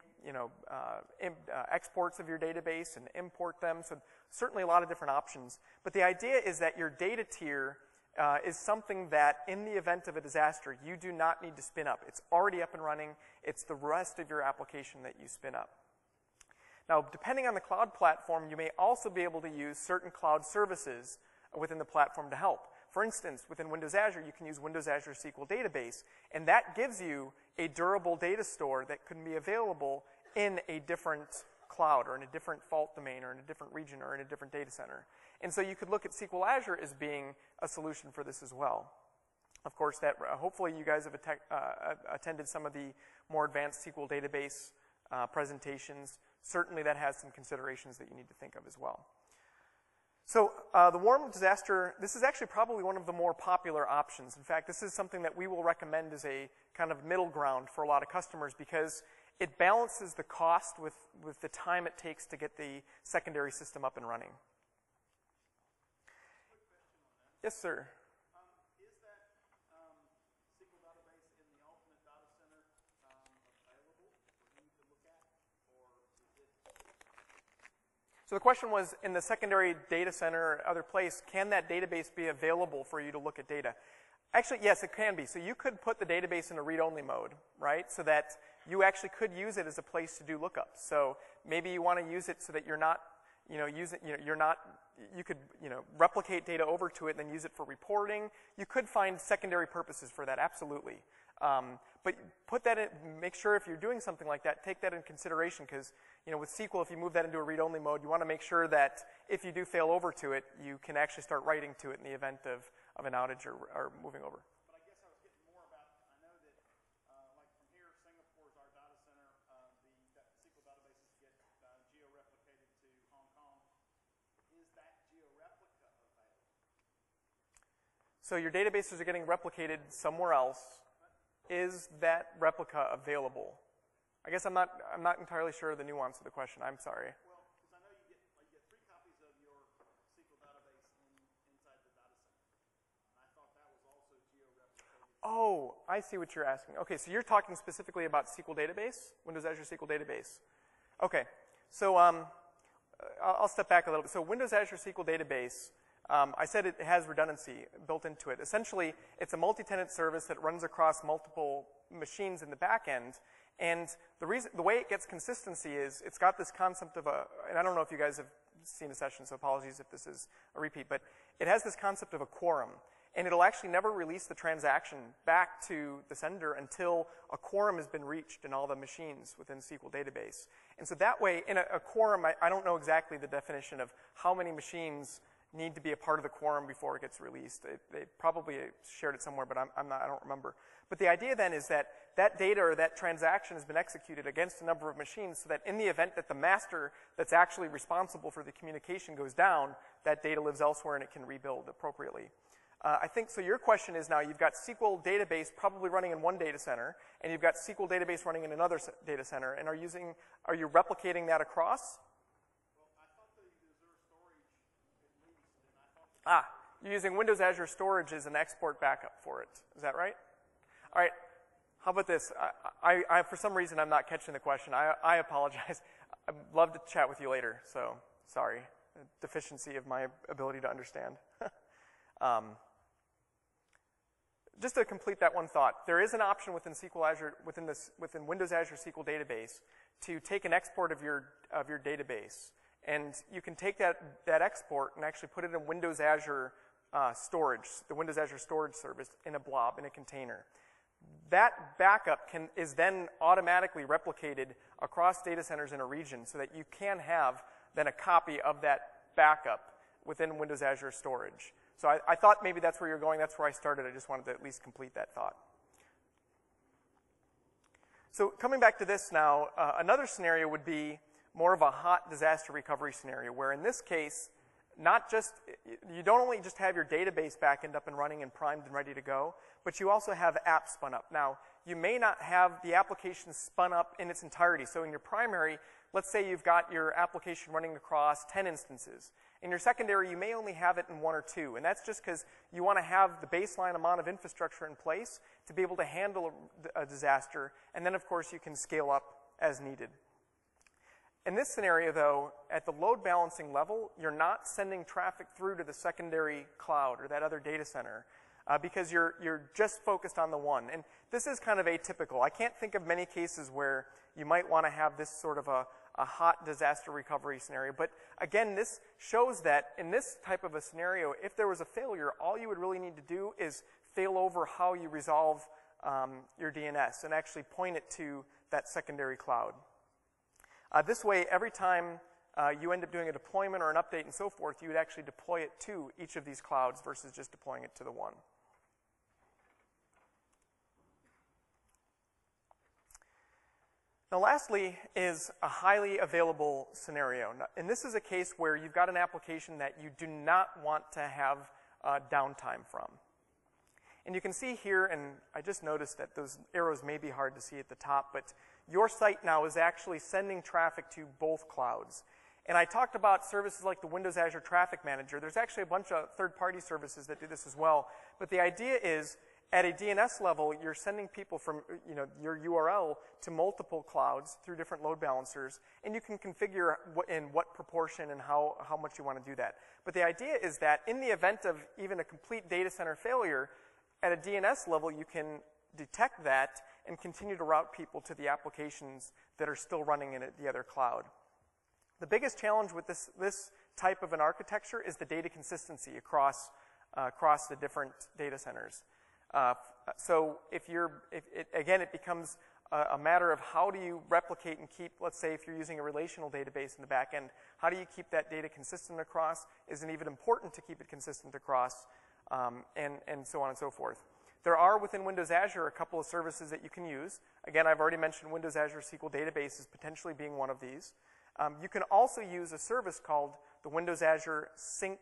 A: exports of your database and import them. So certainly a lot of different options. But the idea is that your data tier is something that, in the event of a disaster, you do not need to spin up. It's already up and running. It's the rest of your application that you spin up. Now, depending on the cloud platform, you may also be able to use certain cloud services within the platform to help. For instance, within Windows Azure, you can use Windows Azure SQL Database, and that gives you a durable data store that can be available in a different cloud or in a different fault domain or in a different region or in a different data center. And so you could look at SQL Azure as being a solution for this as well. Of course, that hopefully you guys have attended some of the more advanced SQL Database presentations. Certainly that has some considerations that you need to think of as well. So the warm disaster, this is actually probably one of the more popular options. In fact, this is something that we will recommend as a kind of middle ground for a lot of customers because it balances the cost with the time it takes to get the secondary system up and running. Yes, sir.
B: Is that SQL database in the Ultimate Data Center available for you to look at, or is it?
A: So the question was, in the secondary data center or other place, can that database be available for you to look at data? Actually, yes, it can be. So you could put the database in a read-only mode, right? So that you actually could use it as a place to do lookups. So maybe you want to use it so that you're not, you could, replicate data over to it and then use it for reporting. You could find secondary purposes for that, absolutely. But put that in, make sure if you're doing something like that, take that in consideration because, with SQL, if you move that into a read-only mode, you want to make sure that if you do fail over to it, you can actually start writing to it in the event of an outage or moving over.
B: But I guess I was getting more about, I know that, like from here, Singapore is our data center. The SQL databases get geo-replicated to Hong Kong. Is that geo-replica available?
A: So your databases are getting replicated somewhere else. Is that replica available? I guess I'm not entirely sure of the nuance of the question. I'm sorry.
B: Well, because I know you get 3 copies of your SQL database inside the data center. And I thought that was also geo-replicated.
A: Oh, I see what you're asking. Okay, so you're talking specifically about SQL Database, Windows Azure SQL Database. Okay, so I'll step back a little bit. So Windows Azure SQL Database, I said it has redundancy built into it. Essentially, it's a multi-tenant service that runs across multiple machines in the back end. And the way it gets consistency is it's got this concept of and I don't know if you guys have seen a session, so apologies if this is a repeat, but it has this concept of a quorum. And it'll actually never release the transaction back to the sender until a quorum has been reached in all the machines within SQL Database. And so that way, in a quorum, I don't know exactly the definition of how many machines need to be a part of the quorum before it gets released. They probably shared it somewhere, but I don't remember. But the idea then is that that data or that transaction has been executed against a number of machines so that in the event that the master that's actually responsible for the communication goes down, that data lives elsewhere and it can rebuild appropriately. I think, so your question is now you've got SQL database probably running in one data center, and you've got SQL database running in another data center, and are you replicating that across?
B: Well, I thought the Azure storage at least, and I thought
A: You're using Windows Azure Storage as an export backup for it. Is that right? All right. How about this? For some reason, I'm not catching the question. I apologize. I'd love to chat with you later, so sorry. Deficiency of my ability to understand. Just to complete that one thought, there is an option within SQL Azure, within Windows Azure SQL Database, to take an export of your database, and you can take that export and actually put it in Windows Azure storage, the Windows Azure Storage Service, in a blob, in a container. That backup is then automatically replicated across data centers in a region, so that you can have then a copy of that backup within Windows Azure Storage. So I thought maybe that's where you're going. That's where I started. I just wanted to at least complete that thought. So coming back to this now, another scenario would be more of a hot disaster recovery scenario, where in this case, you don't only just have your database backend up and running and primed and ready to go, but you also have apps spun up. Now, you may not have the application spun up in its entirety. So in your primary, let's say you've got your application running across 10 instances. In your secondary, you may only have it in 1 or 2, and that's just because you want to have the baseline amount of infrastructure in place to be able to handle a disaster, and then, of course, you can scale up as needed. In this scenario, though, at the load balancing level, you're not sending traffic through to the secondary cloud or that other data center because you're just focused on the one. And this is kind of atypical. I can't think of many cases where you might want to have this sort of a hot disaster recovery scenario. But again, this shows that in this type of a scenario, if there was a failure, all you would really need to do is fail over how you resolve your DNS and actually point it to that secondary cloud. This way, every time you end up doing a deployment or an update and so forth, you would actually deploy it to each of these clouds versus just deploying it to the one. Now, lastly is a highly available scenario. And this is a case where you've got an application that you do not want to have downtime from. And you can see here, and I just noticed that those arrows may be hard to see at the top, but your site now is actually sending traffic to both clouds. And I talked about services like the Windows Azure Traffic Manager. There's actually a bunch of third-party services that do this as well. But the idea is, at a DNS level, you're sending people from your URL to multiple clouds through different load balancers, and you can configure in what proportion and how much you want to do that. But the idea is that in the event of even a complete data center failure, at a DNS level, you can detect that and continue to route people to the applications that are still running in the other cloud. The biggest challenge with this type of an architecture is the data consistency across the different data centers. So again, it becomes a matter of how do you replicate and keep, let's say if you're using a relational database in the back end, how do you keep that data consistent across? Is it even important to keep it consistent across? And so on and so forth. There are, within Windows Azure, a couple of services that you can use. Again, I've already mentioned Windows Azure SQL Database as potentially being one of these. You can also use a service called the Windows Azure Sync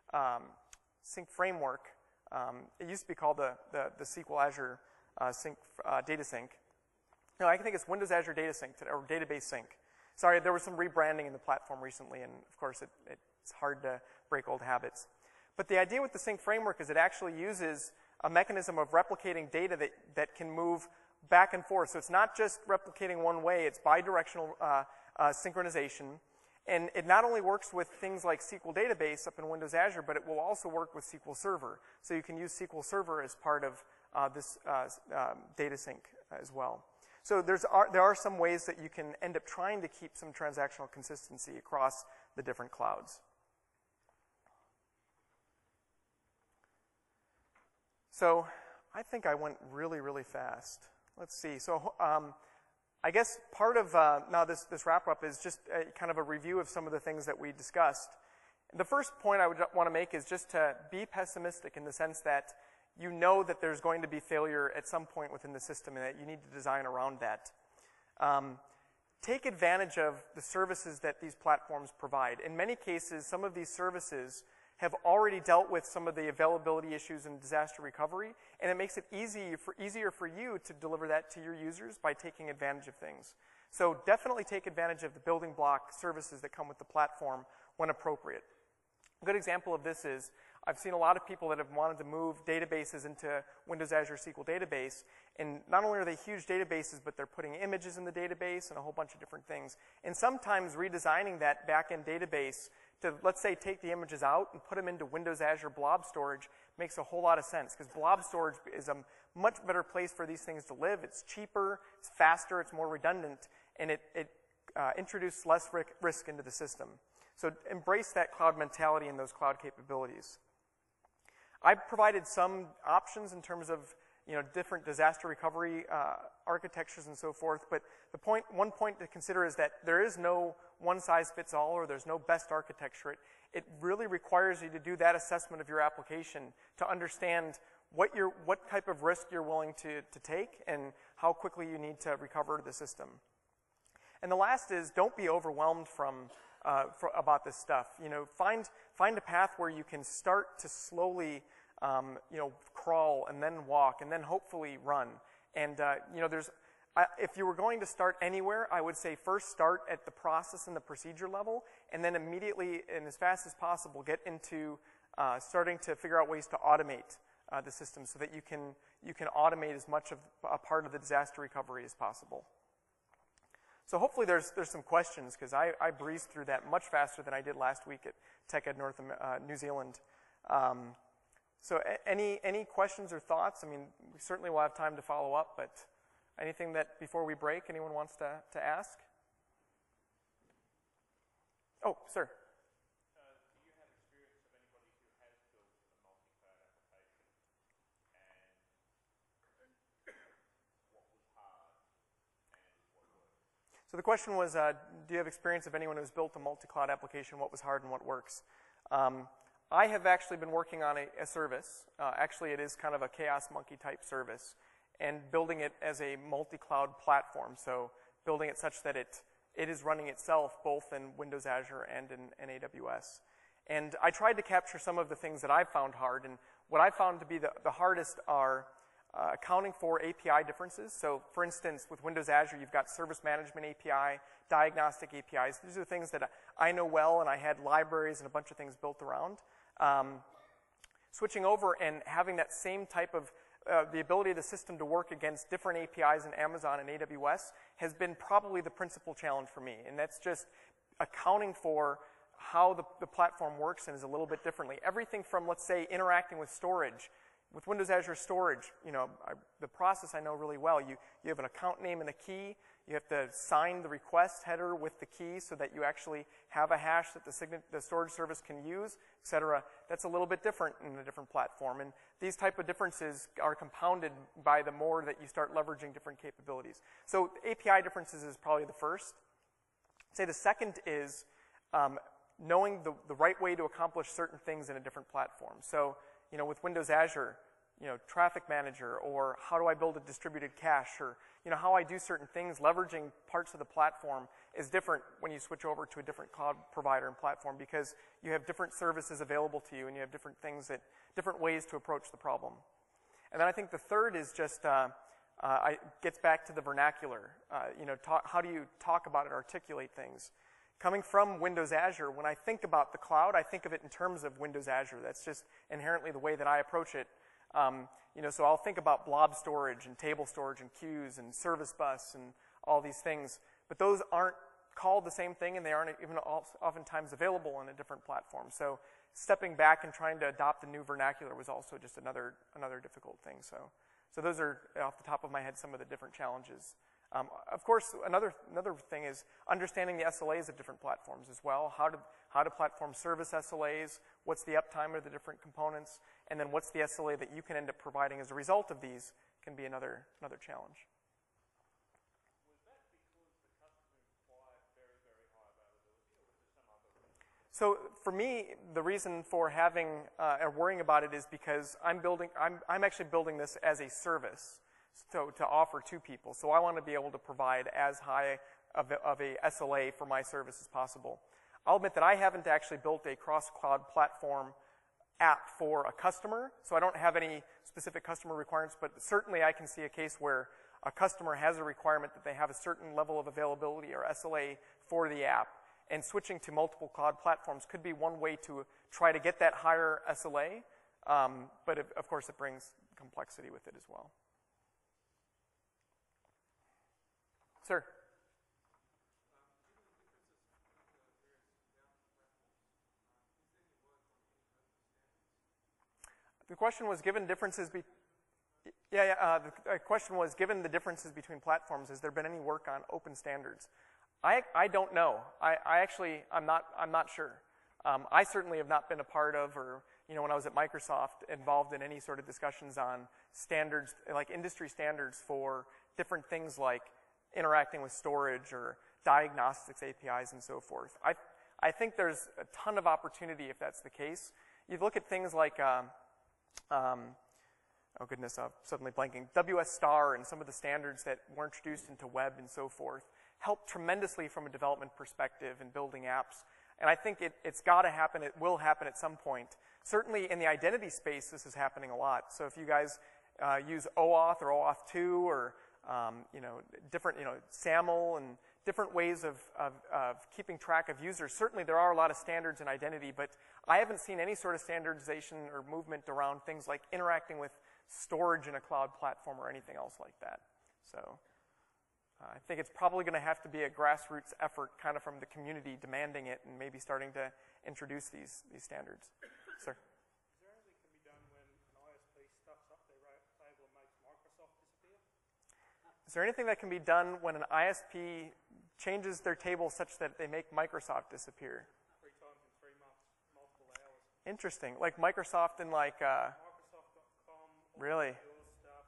A: Framework. It used to be called the SQL Azure Data Sync. No, I think it's Windows Azure Data Sync today, or Database Sync. Sorry, there was some rebranding in the platform recently, and of course it's hard to break old habits. But the idea with the Sync Framework is it actually uses a mechanism of replicating data that can move back and forth. So it's not just replicating one way, it's bidirectional synchronization. And it not only works with things like SQL Database up in Windows Azure, but it will also work with SQL Server. So you can use SQL Server as part of this data sync as well. So there are some ways that you can end up trying to keep some transactional consistency across the different clouds. So I think I went really, really fast. Let's see. So I guess part of now this wrap-up is just kind of a review of some of the things that we discussed. The first point I would want to make is just to be pessimistic in the sense that you know that there's going to be failure at some point within the system and that you need to design around that. Take advantage of the services that these platforms provide. In many cases, some of these services have already dealt with some of the availability issues in disaster recovery, and it makes it easier for you to deliver that to your users by taking advantage of things. So definitely take advantage of the building block services that come with the platform when appropriate. A good example of this is I've seen a lot of people that have wanted to move databases into Windows Azure SQL Database, and not only are they huge databases, but they're putting images in the database and a whole bunch of different things. And sometimes redesigning that back-end database to, let's say, take the images out and put them into Windows Azure Blob Storage makes a whole lot of sense, because Blob Storage is a much better place for these things to live. It's cheaper, it's faster, it's more redundant, and it introduces less risk into the system. So embrace that cloud mentality and those cloud capabilities. I've provided some options in terms of different disaster recovery architectures and so forth, but one point to consider is that there is no one-size-fits-all, or there's no best architecture. It really requires you to do that assessment of your application to understand what type of risk you're willing to take and how quickly you need to recover the system. And the last is, don't be overwhelmed about this stuff. Find a path where you can start to slowly, crawl and then walk and then hopefully run. And if you were going to start anywhere, I would say first start at the process and the procedure level, and then immediately and as fast as possible get into starting to figure out ways to automate the system so that you can automate as much of a part of the disaster recovery as possible. So hopefully there's some questions, because I breezed through that much faster than I did last week at TechEd New Zealand. So any questions or thoughts? I mean, we certainly will have time to follow up, but anything that before we break anyone wants to ask? Oh, sir.
B: Do you have experience of anybody who has built a multi-cloud application, and what was hard and what worked?
A: So the question was, do you have experience of anyone who's built a multi-cloud application? What was hard and what works? I have actually been working on a service. Actually, it is kind of a Chaos Monkey type service, and building it as a multi-cloud platform. So building it such that it is running itself both in Windows Azure and in AWS. And I tried to capture some of the things that I've found hard, and what I found to be the hardest are accounting for API differences. So for instance, with Windows Azure, you've got Service Management API, Diagnostic APIs. These are things that I know well, and I had libraries and a bunch of things built around. Switching over and having that same type of the ability of the system to work against different APIs in Amazon and AWS has been probably the principal challenge for me, and that's just accounting for how the platform works and is a little bit differently. Everything from, let's say, interacting with storage. With Windows Azure Storage, the process I know really well. You have an account name and a key. You have to sign the request header with the key so that you actually have a hash that the storage service can use, et cetera. That's a little bit different in a different platform. And these type of differences are compounded by the more that you start leveraging different capabilities. So API differences is probably the first. I'd say the second is knowing the right way to accomplish certain things in a different platform. So with Windows Azure, Traffic Manager, or how do I build a distributed cache, or how I do certain things, leveraging parts of the platform is different when you switch over to a different cloud provider and platform, because you have different services available to you and you have different things different ways to approach the problem. And then I think the third is just gets back to the vernacular. How do you talk about it, articulate things? Coming from Windows Azure, when I think about the cloud, I think of it in terms of Windows Azure. That's just inherently the way that I approach it. So I'll think about blob storage and table storage and queues and service bus and all these things. But those aren't called the same thing, and they aren't even oftentimes available on a different platform. So stepping back and trying to adopt a new vernacular was also just another difficult thing. So those are, off the top of my head, some of the different challenges. Of course, another thing is understanding the SLAs of different platforms as well. How do platforms service SLAs? What's the uptime of the different components? And then what's the SLA that you can end up providing as a result of these can be another challenge.
B: Was that because the customer required very, very high availability, or was there some other reason?
A: So for me, the reason for having or worrying about it is because I'm actually building this as a service. To offer to people. So I want to be able to provide as high of a SLA for my service as possible. I'll admit that I haven't actually built a cross-cloud platform app for a customer, so I don't have any specific customer requirements, but certainly I can see a case where a customer has a requirement that they have a certain level of availability or SLA for the app, and switching to multiple cloud platforms could be one way to try to get that higher SLA, but of course it brings complexity with it as well. Sir? The question was, given differences the question was, given the differences between platforms, has there been any work on open standards? I don't know. I'm not sure. I certainly have not been a part of, or when I was at Microsoft, involved in any sort of discussions on standards, like industry standards for different things like interacting with storage or diagnostics APIs and so forth. I think there's a ton of opportunity if that's the case. You look at things like oh goodness, I'm suddenly blanking. WS Star and some of the standards that were introduced into web and so forth help tremendously from a development perspective in building apps. And I think it's got to happen. It will happen at some point. Certainly in the identity space, this is happening a lot. So if you guys use OAuth or OAuth 2 or different SAML and different ways of keeping track of users, certainly there are a lot of standards in identity, but I haven't seen any sort of standardization or movement around things like interacting with storage in a cloud platform or anything else like that. So I think it's probably going to have to be a grassroots effort kind of from the community demanding it and maybe starting to introduce these standards. Sir?
B: Is there anything can be done when an ISP stuffs up their table and makes Microsoft disappear?
A: Is there anything that can be done when an ISP changes their table such that they make Microsoft disappear?
B: 3 times in 3 months, multiple hours.
A: Interesting. Like Microsoft and like...
B: Microsoft.com,
A: really?
B: your stuff,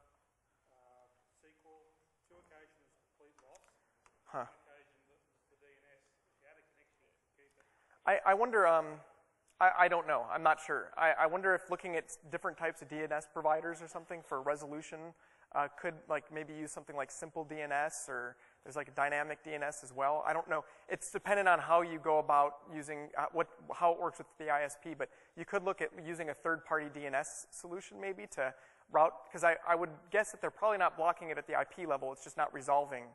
B: SQL, 2 occasions complete loss.
A: Huh.
B: 1 occasion the DNS. If you had a connection, you could keep it.
A: I wonder... I don't know. I'm not sure. I wonder if looking at different types of DNS providers or something for resolution could like maybe use something like simple DNS, or there's like a dynamic DNS as well. I don't know. It's dependent on how you go about using how it works with the ISP, but you could look at using a third-party DNS solution maybe to route, because I would guess that they're probably not blocking it at the IP level. It's just not resolving,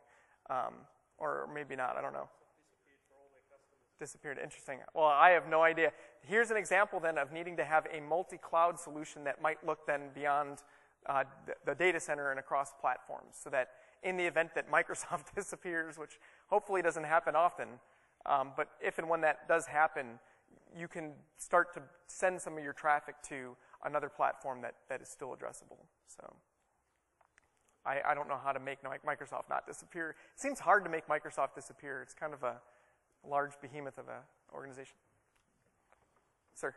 A: or maybe not. I don't know. Disappeared. Interesting. Well, I have no idea. Here's an example then of needing to have a multi-cloud solution that might look then beyond the data center and across platforms, so that in the event that Microsoft disappears, which hopefully doesn't happen often, but if and when that does happen, you can start to send some of your traffic to another platform that is still addressable. So I don't know how to make Microsoft not disappear. It seems hard to make Microsoft disappear. It's kind of a large behemoth of an organization. Sir?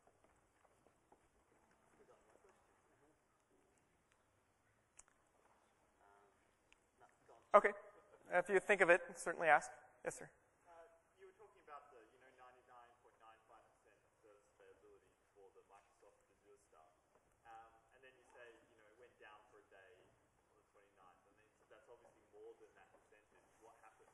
A: Okay. If you think of it, certainly ask. Yes, sir.
B: You were talking about the 99.95% of service availability for the Microsoft Azure stuff, and then you say it went down for a day on the 29th. I mean, so that's obviously more than that percentage. What happened?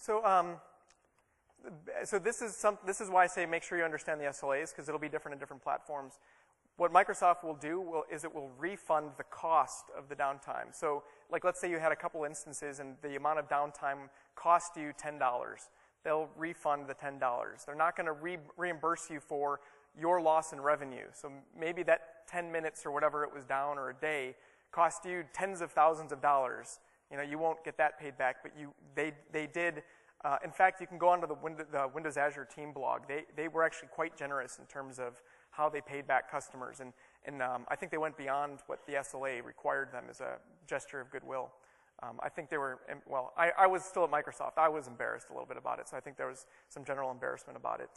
A: So this is why I say make sure you understand the SLAs, because it'll be different in different platforms. What Microsoft will do is it will refund the cost of the downtime. So like let's say you had a couple instances and the amount of downtime cost you $10. They'll refund the $10. They're not going to reimburse you for your loss in revenue. So maybe that 10 minutes or whatever it was down, or a day, cost you tens of thousands of dollars. You won't get that paid back, but they did. In fact, you can go onto the Windows Azure team blog. They were actually quite generous in terms of how they paid back customers, and I think they went beyond what the SLA required them as a gesture of goodwill. I think they were, well, I was still at Microsoft. I was embarrassed a little bit about it, so I think there was some general embarrassment about it.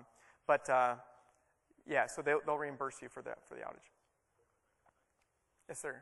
A: Yeah, so they'll reimburse you for the outage. Yes, sir.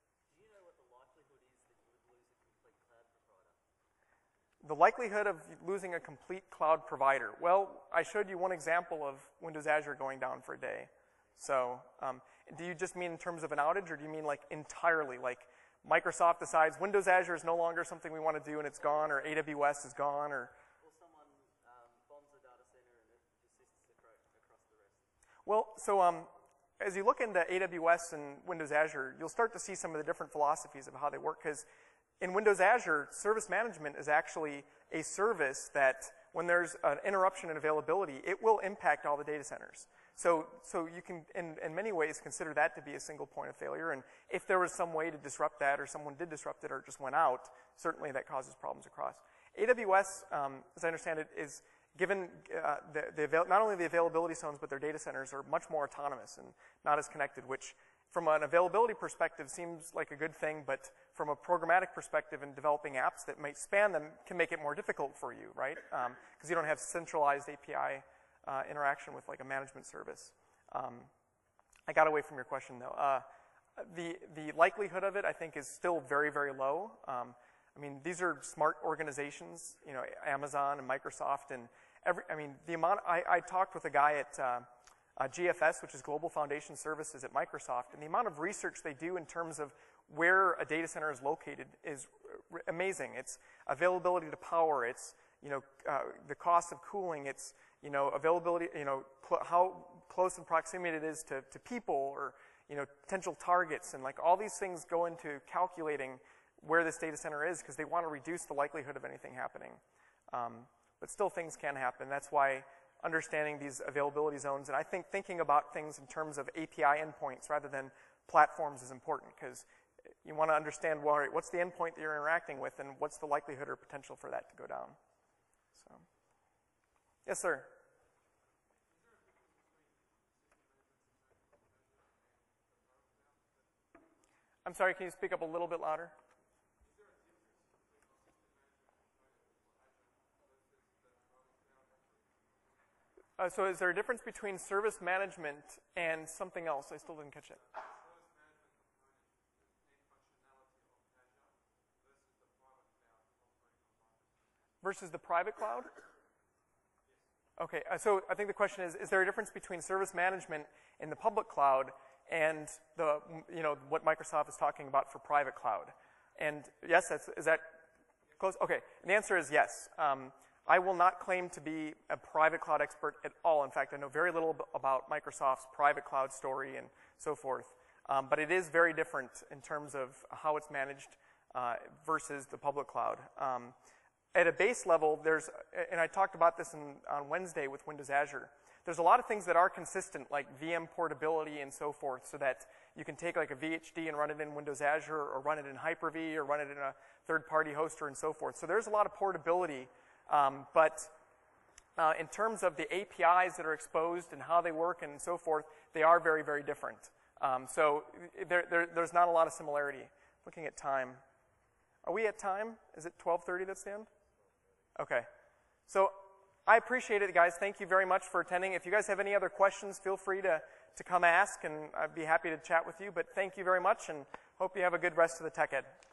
A: The likelihood of losing a complete cloud provider. Well, I showed you one example of Windows Azure going down for a day. So do you just mean in terms of an outage, or do you mean like entirely, like Microsoft decides Windows Azure is no longer something we want to do and it's gone, or AWS is gone, or
B: someone bombs the data center and it persists across the rest?
A: Well, so as you look into AWS and Windows Azure, you'll start to see some of the different philosophies of how they work, because in Windows Azure, service management is actually a service that when there's an interruption in availability, it will impact all the data centers. So you can, in many ways, consider that to be a single point of failure. And if there was some way to disrupt that, or someone did disrupt it, or it just went out, certainly that causes problems across. AWS, as I understand it, is given not only the availability zones, but their data centers are much more autonomous and not as connected, which from an availability perspective seems like a good thing, but from a programmatic perspective and developing apps that might span them can make it more difficult for you, right? Because you don't have centralized API interaction with like a management service. I got away from your question though. The likelihood of it, I think, is still very, very low. I mean, these are smart organizations, you know, Amazon and Microsoft, and the amount. I talked with a guy at GFS, which is Global Foundation Services at Microsoft, and the amount of research they do in terms of where a data center is located is amazing. It's availability to power. It's, you know, the cost of cooling. It's, you know, availability. You know, how close in proximity it is to people, or, you know, potential targets, and like all these things go into calculating where this data center is, because they want to reduce the likelihood of anything happening. But still, things can happen. That's why understanding these availability zones, and I think thinking about things in terms of API endpoints rather than platforms is important, because you want to understand what's the endpoint that you're interacting with, and what's the likelihood or potential for that to go down. So, yes, sir. I'm sorry, can you speak up a little bit louder? So is there a difference between service management and something else? I still didn't catch it. Versus the private cloud? Okay, so I think the question is there a difference between service management in the public cloud and the, you know, what Microsoft is talking about for private cloud? And yes, is that close? Okay, and the answer is yes. I will not claim to be a private cloud expert at all. In fact, I know very little about Microsoft's private cloud story and so forth. But it is very different in terms of how it's managed versus the public cloud. At a base level, and I talked about this on Wednesday with Windows Azure, there's a lot of things that are consistent, like VM portability and so forth, so that you can take like a VHD and run it in Windows Azure, or run it in Hyper-V, or run it in a third-party hoster and so forth. So there's a lot of portability. But in terms of the APIs that are exposed and how they work and so forth, they are very, very different. So there's not a lot of similarity. Looking at time. Are we at time? Is it 12:30 that's the end? Okay. So I appreciate it, guys. Thank you very much for attending. If you guys have any other questions, feel free to come ask, and I'd be happy to chat with you. But thank you very much, and hope you have a good rest of the Tech Ed.